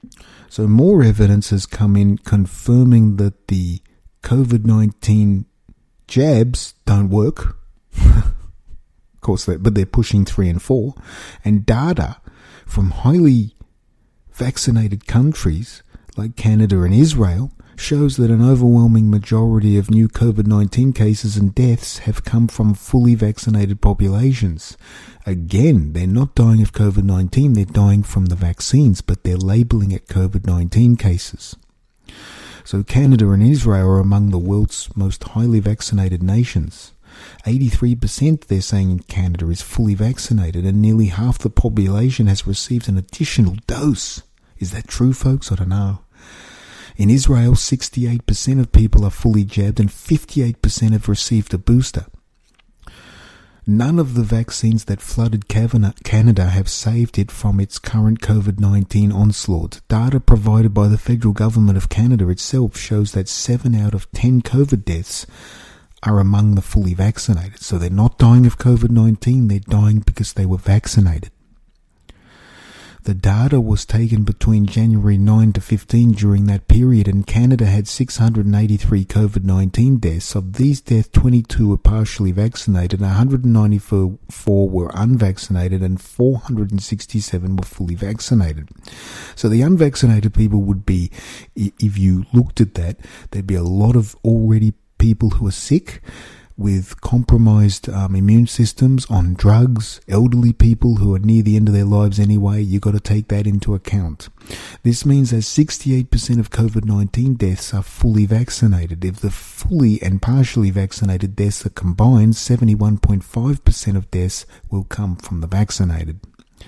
So more evidence has come in confirming that the COVID-19 jabs don't work. Of course, but they're pushing 3 and 4. And data from highly vaccinated countries like Canada and Israel shows that an overwhelming majority of new COVID-19 cases and deaths have come from fully vaccinated populations. Again, they're not dying of COVID-19, they're dying from the vaccines, but they're labeling it COVID-19 cases. So Canada and Israel are among the world's most highly vaccinated nations. 83% they're saying in Canada is fully vaccinated, and nearly half the population has received an additional dose. Is that true, folks? I don't know. In Israel, 68% of people are fully jabbed and 58% have received a booster. None of the vaccines that flooded Canada have saved it from its current COVID-19 onslaught. Data provided by the federal government of Canada itself shows that 7 out of 10 COVID deaths are among the fully vaccinated. So they're not dying of COVID-19, they're dying because they were vaccinated. The data was taken between January 9 to 15 during that period, and Canada had 683 COVID-19 deaths. Of these deaths, 22 were partially vaccinated, 194 were unvaccinated, and 467 were fully vaccinated. So the unvaccinated people would be, if you looked at that, there'd be a lot of already people who are sick, with compromised immune systems, on drugs, elderly people who are near the end of their lives anyway. You've got to take that into account. This means that 68% of COVID-19 deaths are fully vaccinated. If the fully and partially vaccinated deaths are combined, 71.5% of deaths will come from the vaccinated.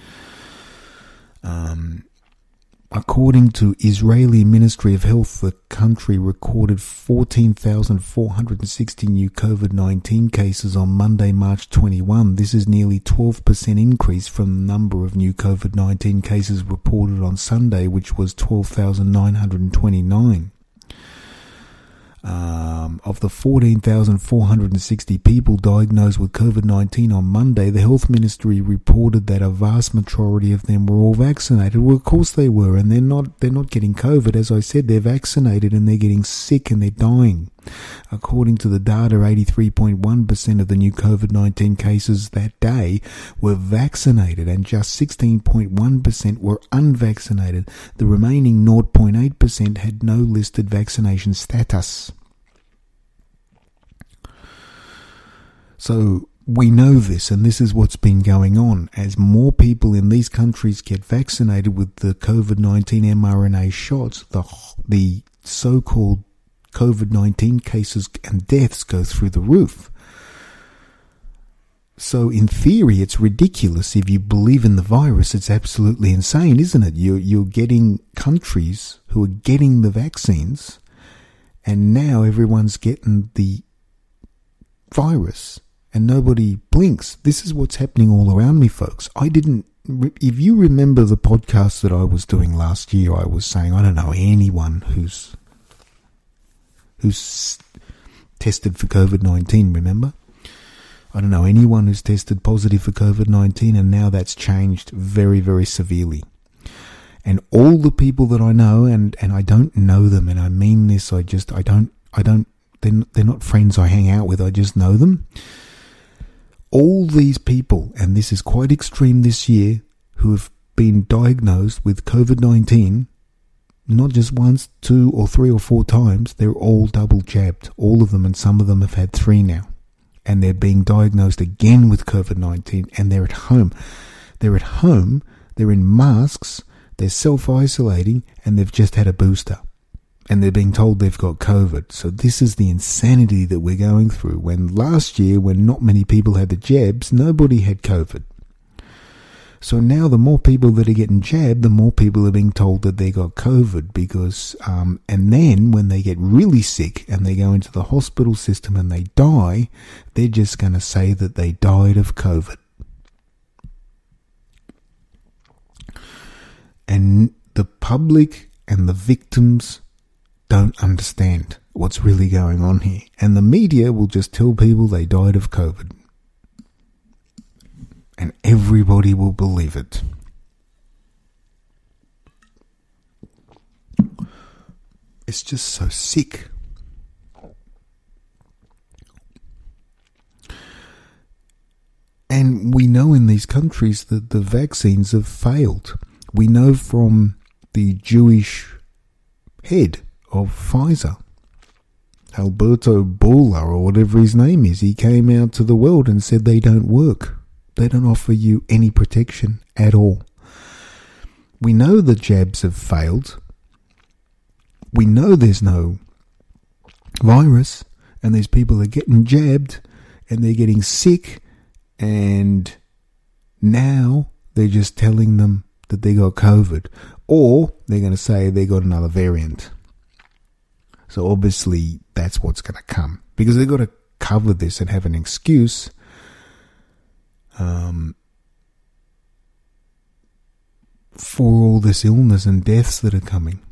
According to Israeli Ministry of Health, the country recorded 14,460 new COVID-19 cases on Monday, March 21. This is nearly 12% increase from the number of new COVID-19 cases reported on Sunday, which was 12,929. Of the 14,460 people diagnosed with COVID-19 on Monday, the health ministry reported that a vast majority of them were all vaccinated. Well, of course they were, and they're not getting COVID. As I said, they're vaccinated and they're getting sick and they're dying. According to the data, 83.1% of the new COVID-19 cases that day were vaccinated and just 16.1% were unvaccinated. The remaining 0.8% had no listed vaccination status. So we know this, and this is what's been going on. As more people in these countries get vaccinated with the COVID-19 mRNA shots, the so-called COVID-19 cases and deaths go through the roof. So in theory, it's ridiculous. If you believe in the virus, it's absolutely insane, isn't it? You're getting countries who are getting the vaccines, and now everyone's getting the virus, and nobody blinks. This is what's happening all around me, folks. If you remember the podcast that I was doing last year, I was saying, I don't know anyone who's tested for COVID-19, remember? I don't know anyone who's tested positive for COVID-19, and now that's changed very, very severely. And all the people that I know, and I don't know them, and I mean this, they're not friends I hang out with, I just know them. All these people, and this is quite extreme this year, who have been diagnosed with COVID-19, not just once, 2 or 3 or 4 times, they're all double jabbed, all of them, and some of them have had 3 now. And they're being diagnosed again with COVID-19, and they're at home. They're at home, they're in masks, they're self-isolating, and they've just had a booster. And they're being told they've got COVID. So this is the insanity that we're going through. When last year, when not many people had the jabs, nobody had COVID. So now the more people that are getting jabbed, the more people are being told that they got COVID, because, and then when they get really sick and they go into the hospital system and they die, they're just going to say that they died of COVID. And the public and the victims don't understand what's really going on here. And the media will just tell people they died of COVID. And everybody will believe it. It's just so sick. And we know in these countries that the vaccines have failed. We know from the Jewish head of Pfizer, Alberto Bourla, or whatever his name is, he came out to the world and said they don't work. They don't offer you any protection at all. We know the jabs have failed. We know there's no virus, and these people are getting jabbed and they're getting sick, and now they're just telling them that they got COVID, or they're going to say they got another variant. So obviously that's what's going to come, because they've got to cover this and have an excuse for all this illness and deaths that are coming.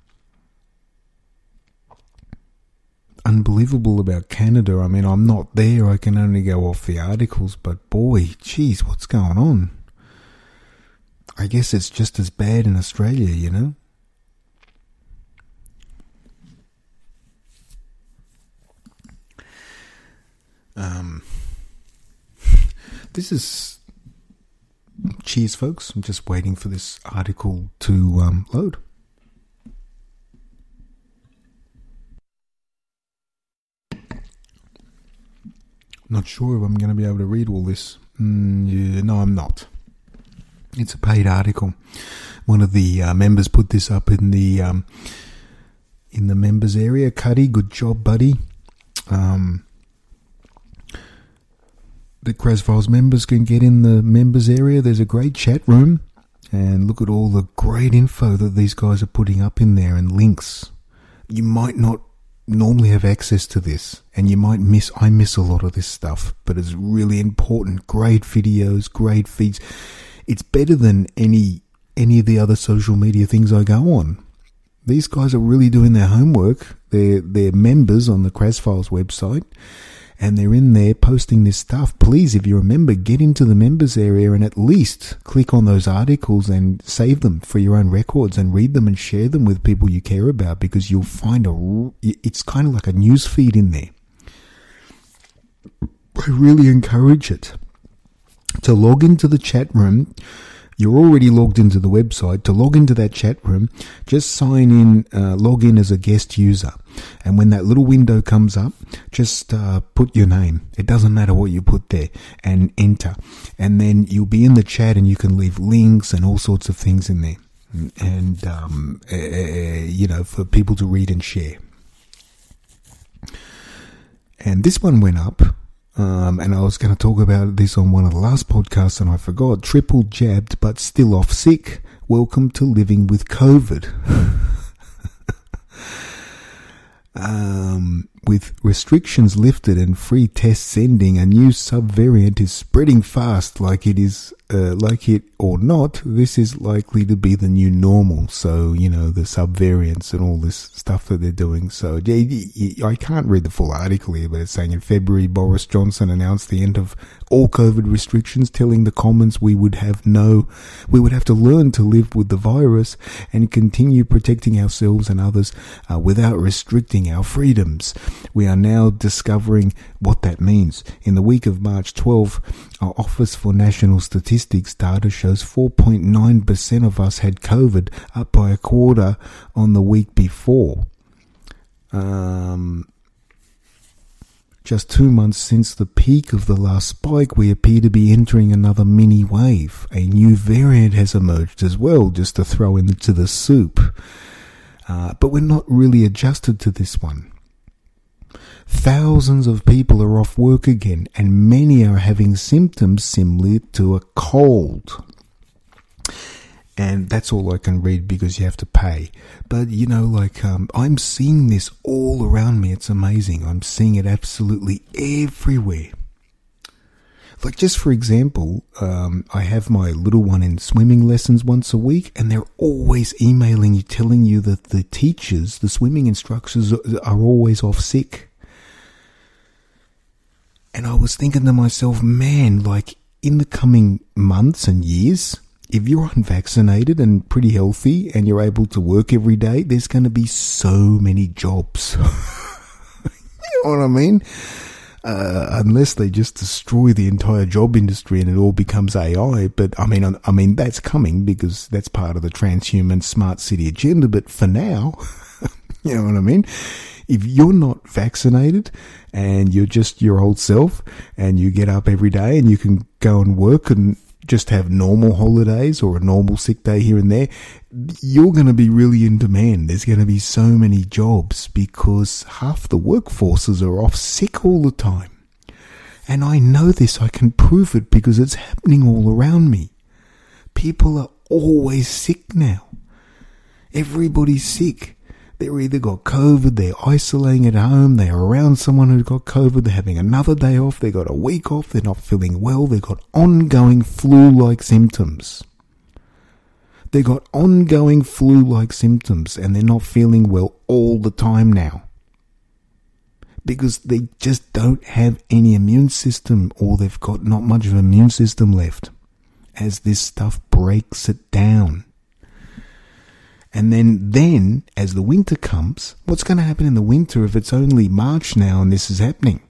Unbelievable about Canada. I mean, I'm not there. I can only go off the articles, but boy, geez, what's going on? I guess it's just as bad in Australia, you know? This is... Cheers, folks. I'm just waiting for this article to load. Not sure if I'm going to be able to read all this. No, I'm not. It's a paid article. One of the members put this up in the members area. Cuddy, good job, buddy. The Crasfiles members can get in the members area. There's a great chat room, and look at all the great info that these guys are putting up in there and links. You might not normally have access to this, and you might I miss a lot of this stuff, but it's really important. Great videos, great feeds. It's better than any of the other social media things I go on. These guys are really doing their homework. They're members on the Crasfiles website, and they're in there posting this stuff. Please, if you're a member, get into the members area and at least click on those articles and save them for your own records and read them and share them with people you care about, because you'll find it's kind of like a news feed in there. I really encourage it. To log into the chat room, you're already logged into the website. To log into that chat room, just sign in, log in as a guest user. And when that little window comes up, just put your name. It doesn't matter what you put there, and enter. And then you'll be in the chat and you can leave links and all sorts of things in there. And, for people to read and share. And this one went up. And I was going to talk about this on one of the last podcasts and I forgot. Triple jabbed but still off sick. Welcome to living with COVID. With restrictions lifted and free tests ending, a new subvariant is spreading fast. Like it or not, this is likely to be the new normal. So, the subvariants and all this stuff that they're doing. So, I can't read the full article here, but it's saying in February, Boris Johnson announced the end of all COVID restrictions, telling the Commons we would have to learn to live with the virus and continue protecting ourselves and others without restricting our freedoms. We are now discovering what that means. In the week of March 12, our Office for National Statistics data shows 4.9% of us had COVID, up by a quarter on the week before. Just 2 months since the peak of the last spike, we appear to be entering another mini wave. A new variant has emerged as well, just to throw into the soup. But we're not really adjusted to this one. Thousands of people are off work again, and many are having symptoms similar to a cold. And that's all I can read because you have to pay. But, I'm seeing this all around me. It's amazing. I'm seeing it absolutely everywhere. Like, just for example, I have my little one in swimming lessons once a week, and they're always emailing you, telling you that the teachers, the swimming instructors, are always off sick. And I was thinking to myself, man, like, in the coming months and years, if you're unvaccinated and pretty healthy and you're able to work every day, there's going to be so many jobs. You know what I mean? Unless they just destroy the entire job industry and it all becomes AI. But I mean that's coming because that's part of the transhuman smart city agenda. But for now, you know what I mean? If you're not vaccinated and you're just your old self and you get up every day and you can go and work and just have normal holidays or a normal sick day here and there, you're going to be really in demand. There's going to be so many jobs because half the workforces are off sick all the time. And I know this, I can prove it because it's happening all around me. People are always sick now. Everybody's sick. They're either got COVID, they're isolating at home, they're around someone who got COVID, they're having another day off, they got a week off, they're not feeling well, they've got ongoing flu-like symptoms. They got ongoing flu-like symptoms and they're not feeling well all the time now. Because they just don't have any immune system or they've got not much of an immune system left as this stuff breaks it down. And then, as the winter comes, what's going to happen in the winter if it's only March now and this is happening?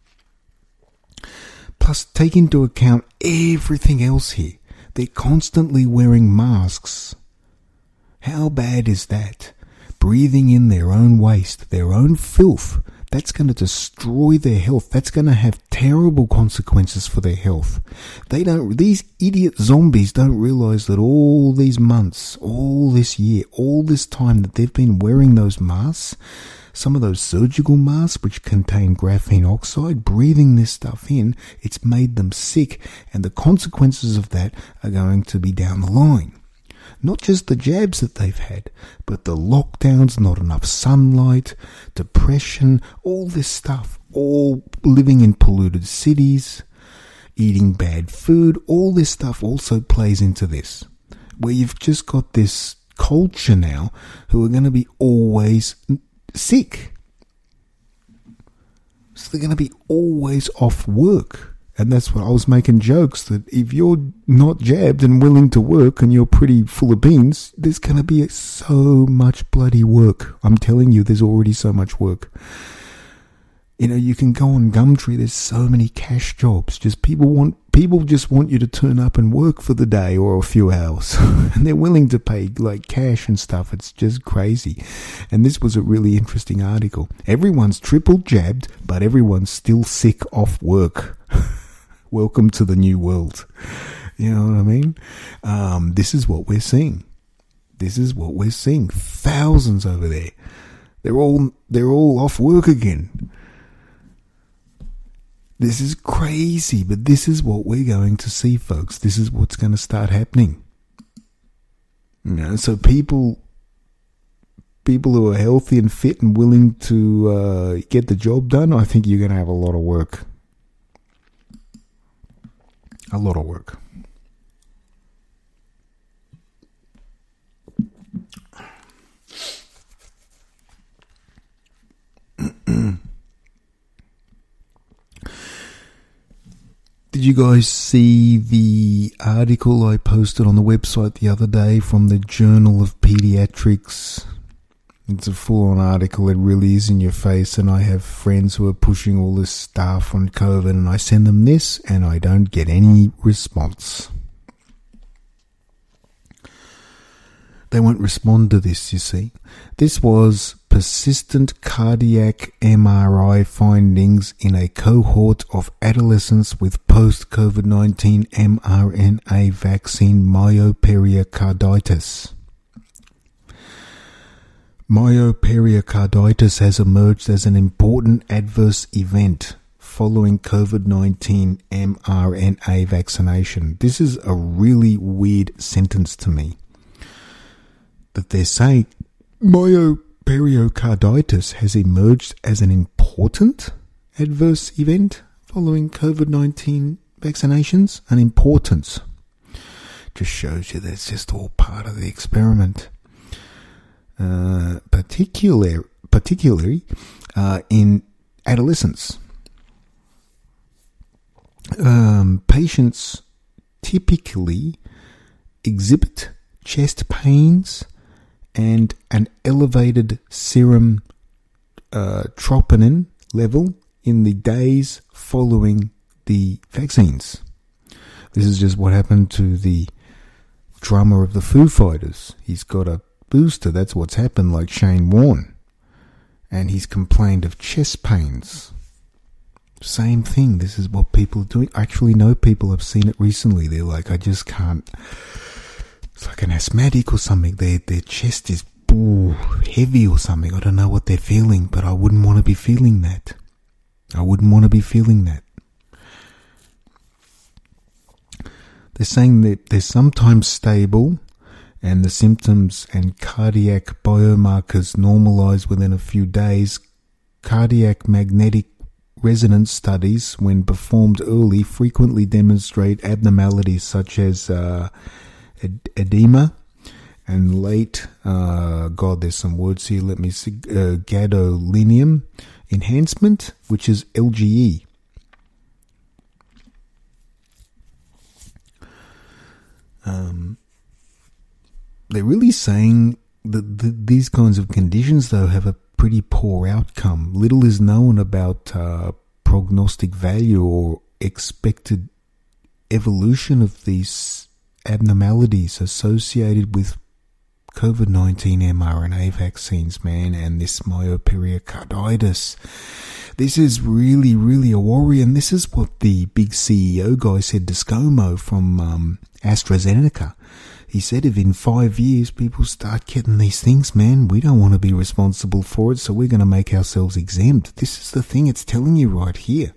Plus, take into account everything else here. They're constantly wearing masks. How bad is that? Breathing in their own waste, their own filth. That's going to destroy their health. That's going to have terrible consequences for their health. These idiot zombies don't realize that all these months, all this year, all this time that they've been wearing those masks, some of those surgical masks which contain graphene oxide, breathing this stuff in, it's made them sick, and the consequences of that are going to be down the line. Not just the jabs that they've had, but the lockdowns, not enough sunlight, depression, all this stuff, all living in polluted cities, eating bad food, all this stuff also plays into this. Where you've just got this culture now who are going to be always sick. So they're going to be always off work. And that's what I was making jokes that if you're not jabbed and willing to work and you're pretty full of beans, there's going to be so much bloody work. I'm telling you, there's already so much work. You know, you can go on Gumtree. There's so many cash jobs. People just want you to turn up and work for the day or a few hours. And they're willing to pay like cash and stuff. It's just crazy. And this was a really interesting article. Everyone's triple jabbed, but everyone's still sick off work. Welcome to the new world. You know what I mean? This is what we're seeing. This is what we're seeing. Thousands over there. They're all off work again. This is crazy, but this is what we're going to see, folks. This is what's going to start happening. You know, so people who are healthy and fit and willing to get the job done, I think you're going to have a lot of work. A lot of work. Did you guys see the article I posted on the website the other day from the Journal of Pediatrics? It's a full-on article. It really is in your face, and I have friends who are pushing all this stuff on COVID, and I send them this, and I don't get any response. They won't respond to this, you see. This was persistent cardiac MRI findings in a cohort of adolescents with post-COVID-19 mRNA vaccine myopericarditis. Myopericarditis has emerged as an important adverse event following COVID-19 mRNA vaccination. This is a really weird sentence to me. That they're saying myopericarditis has emerged as an important adverse event following COVID-19 vaccinations. An importance. Just shows you that it's just all part of the experiment. Particularly in adolescents. Patients typically exhibit chest pains and an elevated serum troponin level in the days following the vaccines. This is just what happened to the drummer of the Foo Fighters. He's got a booster. That's what's happened, like Shane Warne. And he's complained of chest pains. Same thing. This is what people are doing. I actually know people have seen it recently. They're like, I just can't. It's like an asthmatic or something. Their chest is heavy or something. I don't know what they're feeling, but I wouldn't want to be feeling that. I wouldn't want to be feeling that. They're saying that they're sometimes stable and the symptoms and cardiac biomarkers normalize within a few days. Cardiac magnetic resonance studies, when performed early, frequently demonstrate abnormalities such as edema and late, there's some words here, let me see, gadolinium enhancement, which is LGE. They're really saying that these kinds of conditions, though, have a pretty poor outcome. Little is known about prognostic value or expected evolution of these abnormalities associated with COVID-19 mRNA vaccines, man, and this myopericarditis. This is really, really a worry, and this is what the big CEO guy said to ScoMo from AstraZeneca. He said if in 5 years people start getting these things, man, we don't want to be responsible for it, so we're going to make ourselves exempt. This is the thing it's telling you right here.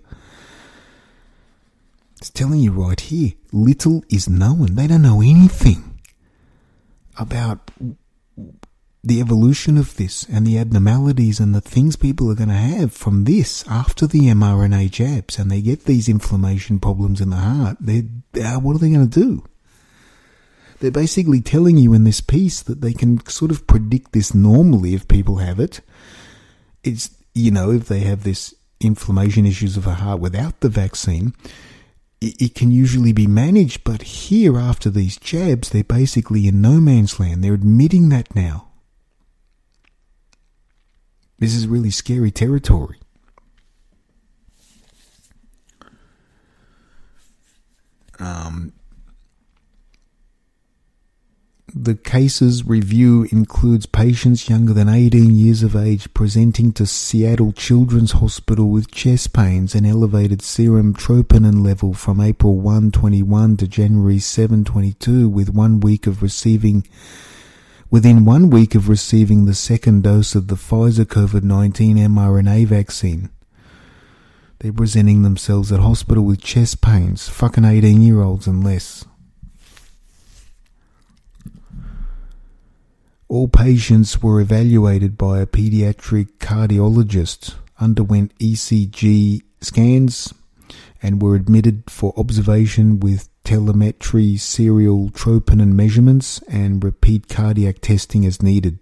It's telling you right here. Little is known. They don't know anything about the evolution of this and the abnormalities and the things people are going to have from this after the mRNA jabs, and they get these inflammation problems in the heart. What are they going to do? They're basically telling you in this piece that they can sort of predict this normally if people have it. It's, if they have this inflammation issues of the heart without the vaccine, it can usually be managed. But here, after these jabs, they're basically in no man's land. They're admitting that now. This is really scary territory. The cases review includes patients younger than 18 years of age presenting to Seattle Children's Hospital with chest pains and elevated serum troponin level from April 1, 21 to January 7, 22 within 1 week of receiving the second dose of the Pfizer COVID-19 mRNA vaccine. They're presenting themselves at hospital with chest pains, fucking 18-year-olds and less. All patients were evaluated by a pediatric cardiologist, underwent ECG scans, and were admitted for observation with telemetry, serial troponin measurements, and repeat cardiac testing as needed.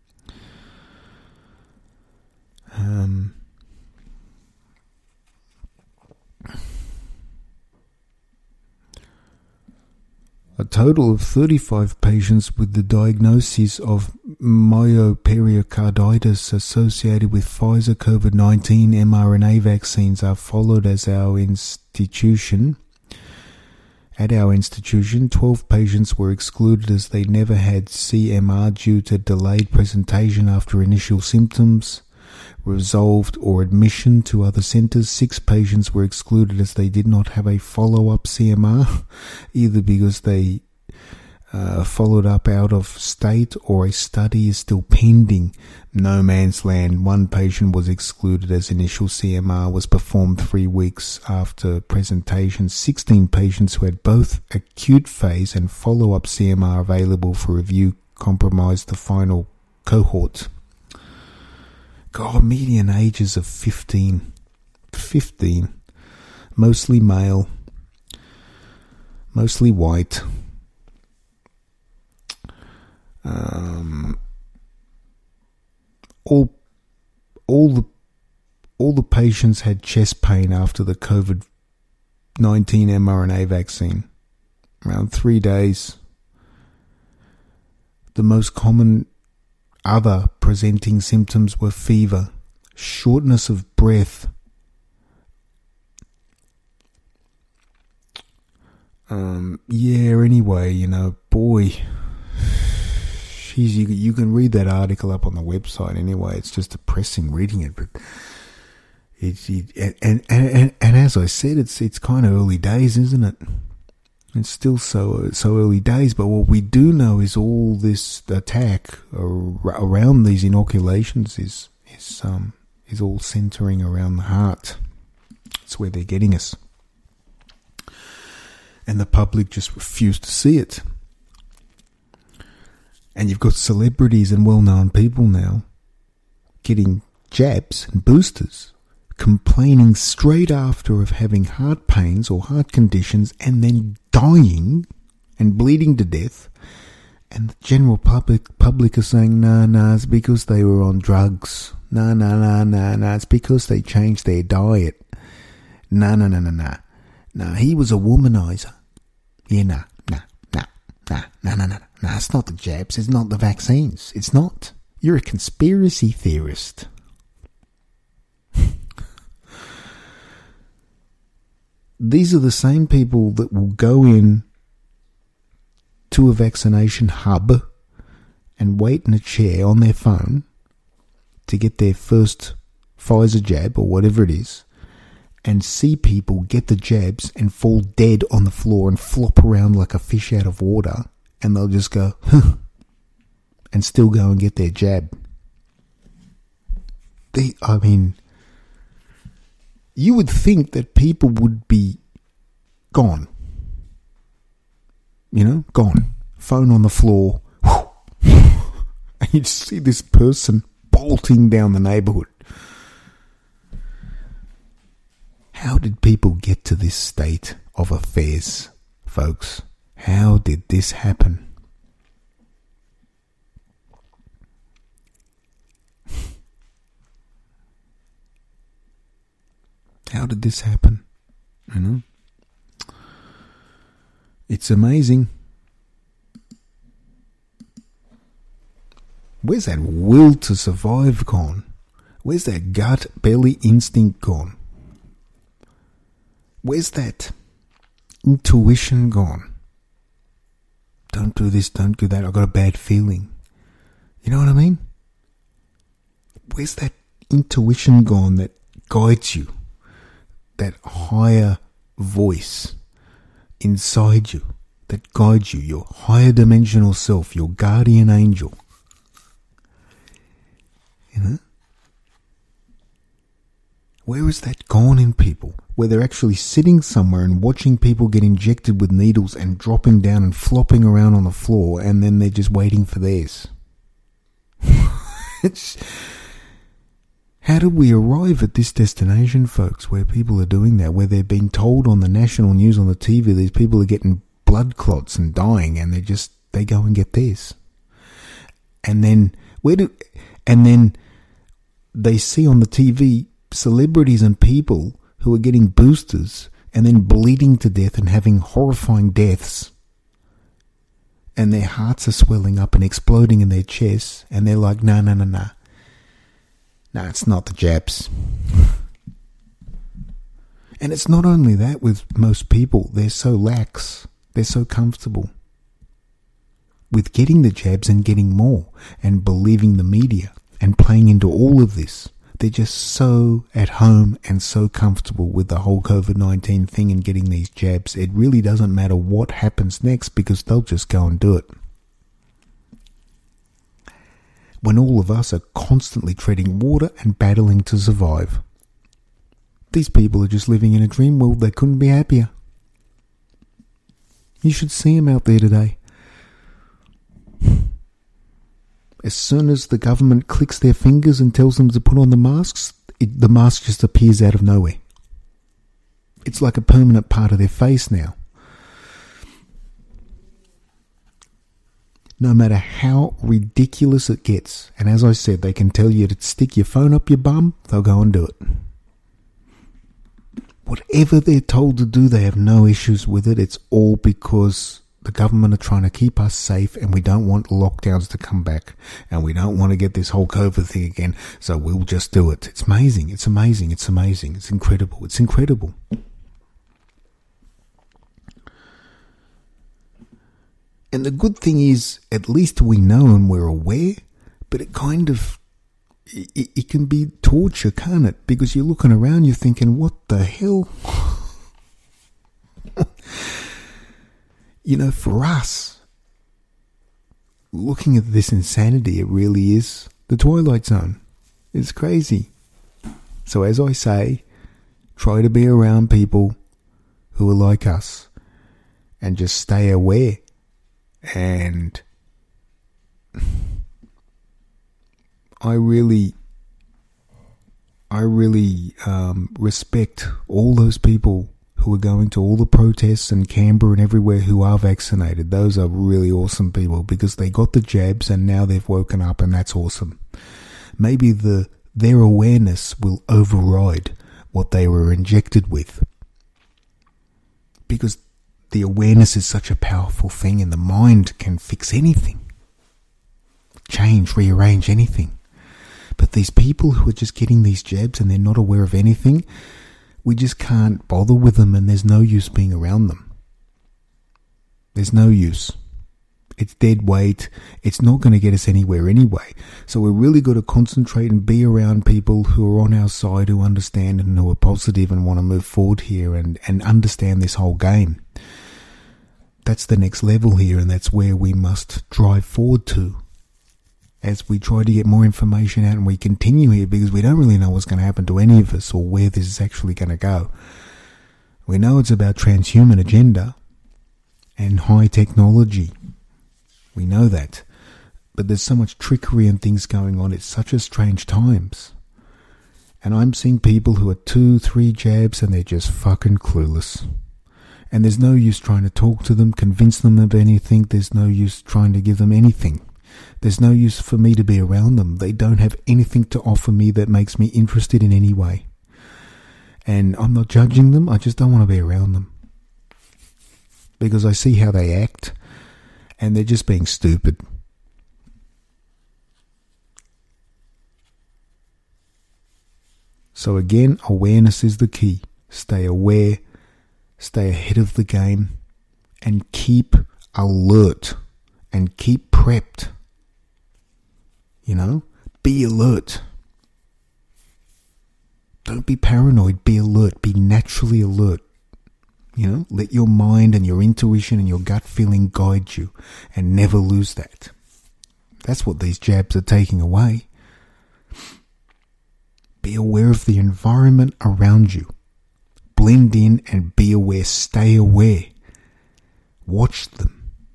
A total of 35 patients with the diagnosis of myopericarditis associated with Pfizer COVID-19 mRNA vaccines are followed at our institution. 12 patients were excluded as they never had CMR due to delayed presentation after initial symptoms, resolved or admission to other centres. 6 patients were excluded as they did not have a follow-up CMR, either because they followed up out of state or a study is still pending. No man's land. 1 patient was excluded as initial CMR was performed 3 weeks after presentation. 16 patients who had both acute phase and follow-up CMR available for review comprised the final cohort. God, median ages of 15. Mostly male. Mostly white. All the patients had chest pain after the COVID-19 mRNA vaccine. Around 3 days The most common other presenting symptoms were fever, shortness of breath, anyway, boy, you can read that article up on the website anyway. It's just depressing reading it, but and as I said, it's kind of early days, isn't it? It's still so early days, but what we do know is all this attack around these inoculations is all centering around the heart. It's where they're getting us. And the public just refuse to see it. And you've got celebrities and well-known people now getting jabs and boosters, complaining straight after of having heart pains or heart conditions and then dying and bleeding to death. And the general public are saying, nah, it's because they were on drugs. Nah, it's because they changed their diet. Nah, he was a womanizer. Yeah, nah, it's not the jabs, it's not the vaccines. It's not. You're a conspiracy theorist. These are the same people that will go in to a vaccination hub and wait in a chair on their phone to get their first Pfizer jab or whatever it is, and see people get the jabs and fall dead on the floor and flop around like a fish out of water, and they'll just go, and still go and get their jab. You would think that people would be gone. Gone. Phone on the floor. And you'd see this person bolting down the neighbourhood. How did people get to this state of affairs, folks? How did this happen? How did this happen? It's amazing. Where's that will to survive gone? Where's that gut belly instinct gone? Where's that intuition gone? Don't do this, don't do that, I've got a bad feeling. You know what I mean? Where's that intuition gone that guides you? That higher voice inside you that guides you, your higher dimensional self, your guardian angel. Where is that gone in people? Where they're actually sitting somewhere and watching people get injected with needles and dropping down and flopping around on the floor, and then they're just waiting for theirs. How did we arrive at this destination, folks, where people are doing that, where they're being told on the national news, on the TV, these people are getting blood clots and dying, and they go and get theirs. And then they see on the TV celebrities and people who are getting boosters and then bleeding to death and having horrifying deaths, and their hearts are swelling up and exploding in their chests, and they're like, no, it's not the jabs. And it's not only that with most people, they're so lax, they're so comfortable with getting the jabs and getting more and believing the media and playing into all of this. They're just so at home and so comfortable with the whole COVID-19 thing and getting these jabs. It really doesn't matter what happens next because they'll just go and do it. When all of us are constantly treading water and battling to survive. These people are just living in a dream world. They couldn't be happier. You should see them out there today. As soon as the government clicks their fingers and tells them to put on the masks, the mask just appears out of nowhere. It's like a permanent part of their face now. No matter how ridiculous it gets, and as I said, they can tell you to stick your phone up your bum, they'll go and do it. Whatever they're told to do, they have no issues with it. It's all because The government are trying to keep us safe, and we don't want lockdowns to come back, and we don't want to get this whole COVID thing again, so we'll just do it. It's amazing. It's amazing. It's amazing. It's incredible. It's incredible. And the good thing is, at least we know and we're aware, but it kind of, it can be torture, can't it? Because you're looking around, you're thinking, what the hell? You know, for us, looking at this insanity, it really is the Twilight Zone. It's crazy. So as I say, try to be around people who are like us and just stay aware. And I really respect all those people who are going to all the protests in Canberra and everywhere who are vaccinated. Those are really awesome people because they got the jabs and now they've woken up, and that's awesome. Maybe their awareness will override what they were injected with, because the awareness is such a powerful thing, and the mind can fix anything, change, rearrange anything. But these people who are just getting these jabs and they're not aware of anything, we just can't bother with them, and there's no use being around them. There's no use. It's dead weight. It's not going to get us anywhere anyway. So we're really got to concentrate and be around people who are on our side, who understand and who are positive and want to move forward here and understand this whole game. That's the next level here, and that's where we must drive forward to as we try to get more information out, and we continue here because we don't really know what's going to happen to any of us or where this is actually going to go. We know it's about transhuman agenda and high technology. We know that. But there's so much trickery and things going on. It's such a strange times. And I'm seeing people who are 2-3 jabs and they're just fucking clueless. And there's no use trying to talk to them, convince them of anything. There's no use trying to give them anything. There's no use for me to be around them. They don't have anything to offer me that makes me interested in any way. And I'm not judging them. I just don't want to be around them. Because I see how they act, and they're just being stupid. So again, awareness is the key. Stay aware, stay ahead of the game, and keep alert, and keep prepped. You know, be alert. Don't be paranoid, be alert, be naturally alert. You know, let your mind and your intuition and your gut feeling guide you, and never lose that. That's what these jabs are taking away. Be aware of the environment around you. Blend in and be aware, stay aware. Watch them.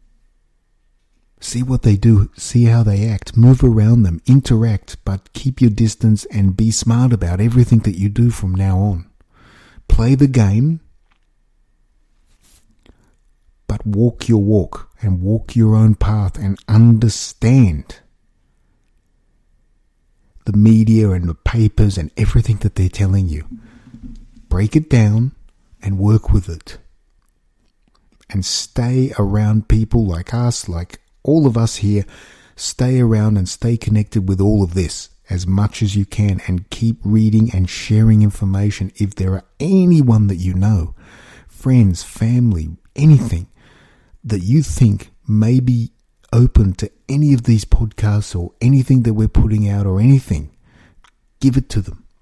See what they do, see how they act, move around them, interact, but keep your distance and be smart about everything that you do from now on. Play the game, but walk your walk and walk your own path and understand the media and the papers and everything that they're telling you. Break it down and work with it. And stay around people like us, like all of us here. Stay around and stay connected with all of this as much as you can, and keep reading and sharing information. If there are anyone that you know, friends, family, anything that you think may be open to any of these podcasts or anything that we're putting out or anything, give it to them.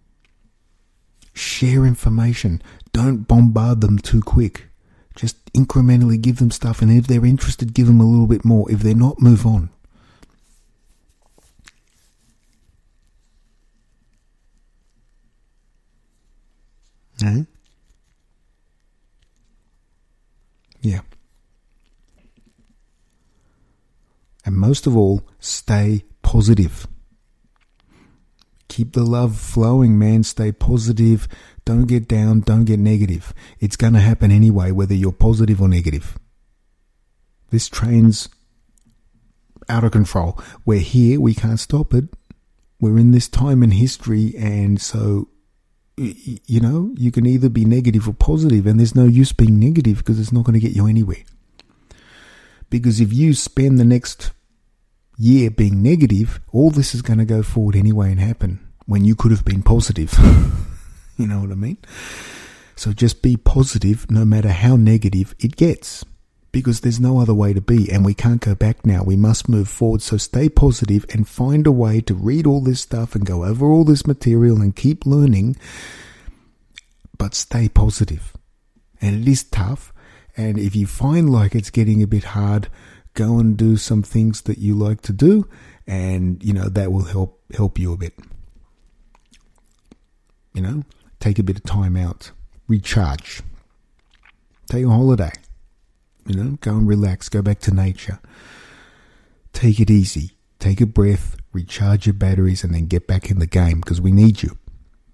Share information. Don't bombard them too quick. Just incrementally give them stuff, and if they're interested, give them a little bit more. If they're not, move on. Eh? Yeah. And most of all, stay positive. Keep the love flowing, man. Stay positive. Don't get down. Don't get negative. It's going to happen anyway, whether you're positive or negative. This train's out of control. We're here. We can't stop it. We're in this time in history, and so, you know, you can either be negative or positive, and there's no use being negative because it's not going to get you anywhere. Because if you spend the next year being negative, all this is going to go forward anyway and happen when you could have been positive. You know what I mean? So just be positive no matter how negative it gets, because there's no other way to be, and we can't go back now. We must move forward. So stay positive and find a way to read all this stuff and go over all this material and keep learning, but stay positive. And it is tough, and if you find like it's getting a bit hard, go and do some things that you like to do, and that will help you a bit. Take a bit of time out, recharge, take a holiday, go and relax, go back to nature, take it easy, take a breath, recharge your batteries, and then get back in the game, because we need you.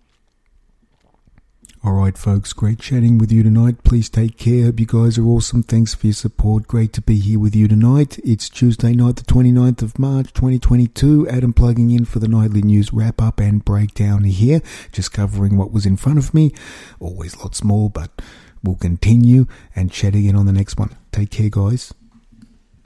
Alright folks, great chatting with you tonight. Please take care. Hope you guys are awesome. Thanks for your support. Great to be here with you tonight. It's Tuesday night, the 29th of March 2022. Adam plugging in for the nightly news wrap up and breakdown here. Just covering what was in front of me. Always lots more, but we'll continue and chat again on the next one. Take care guys.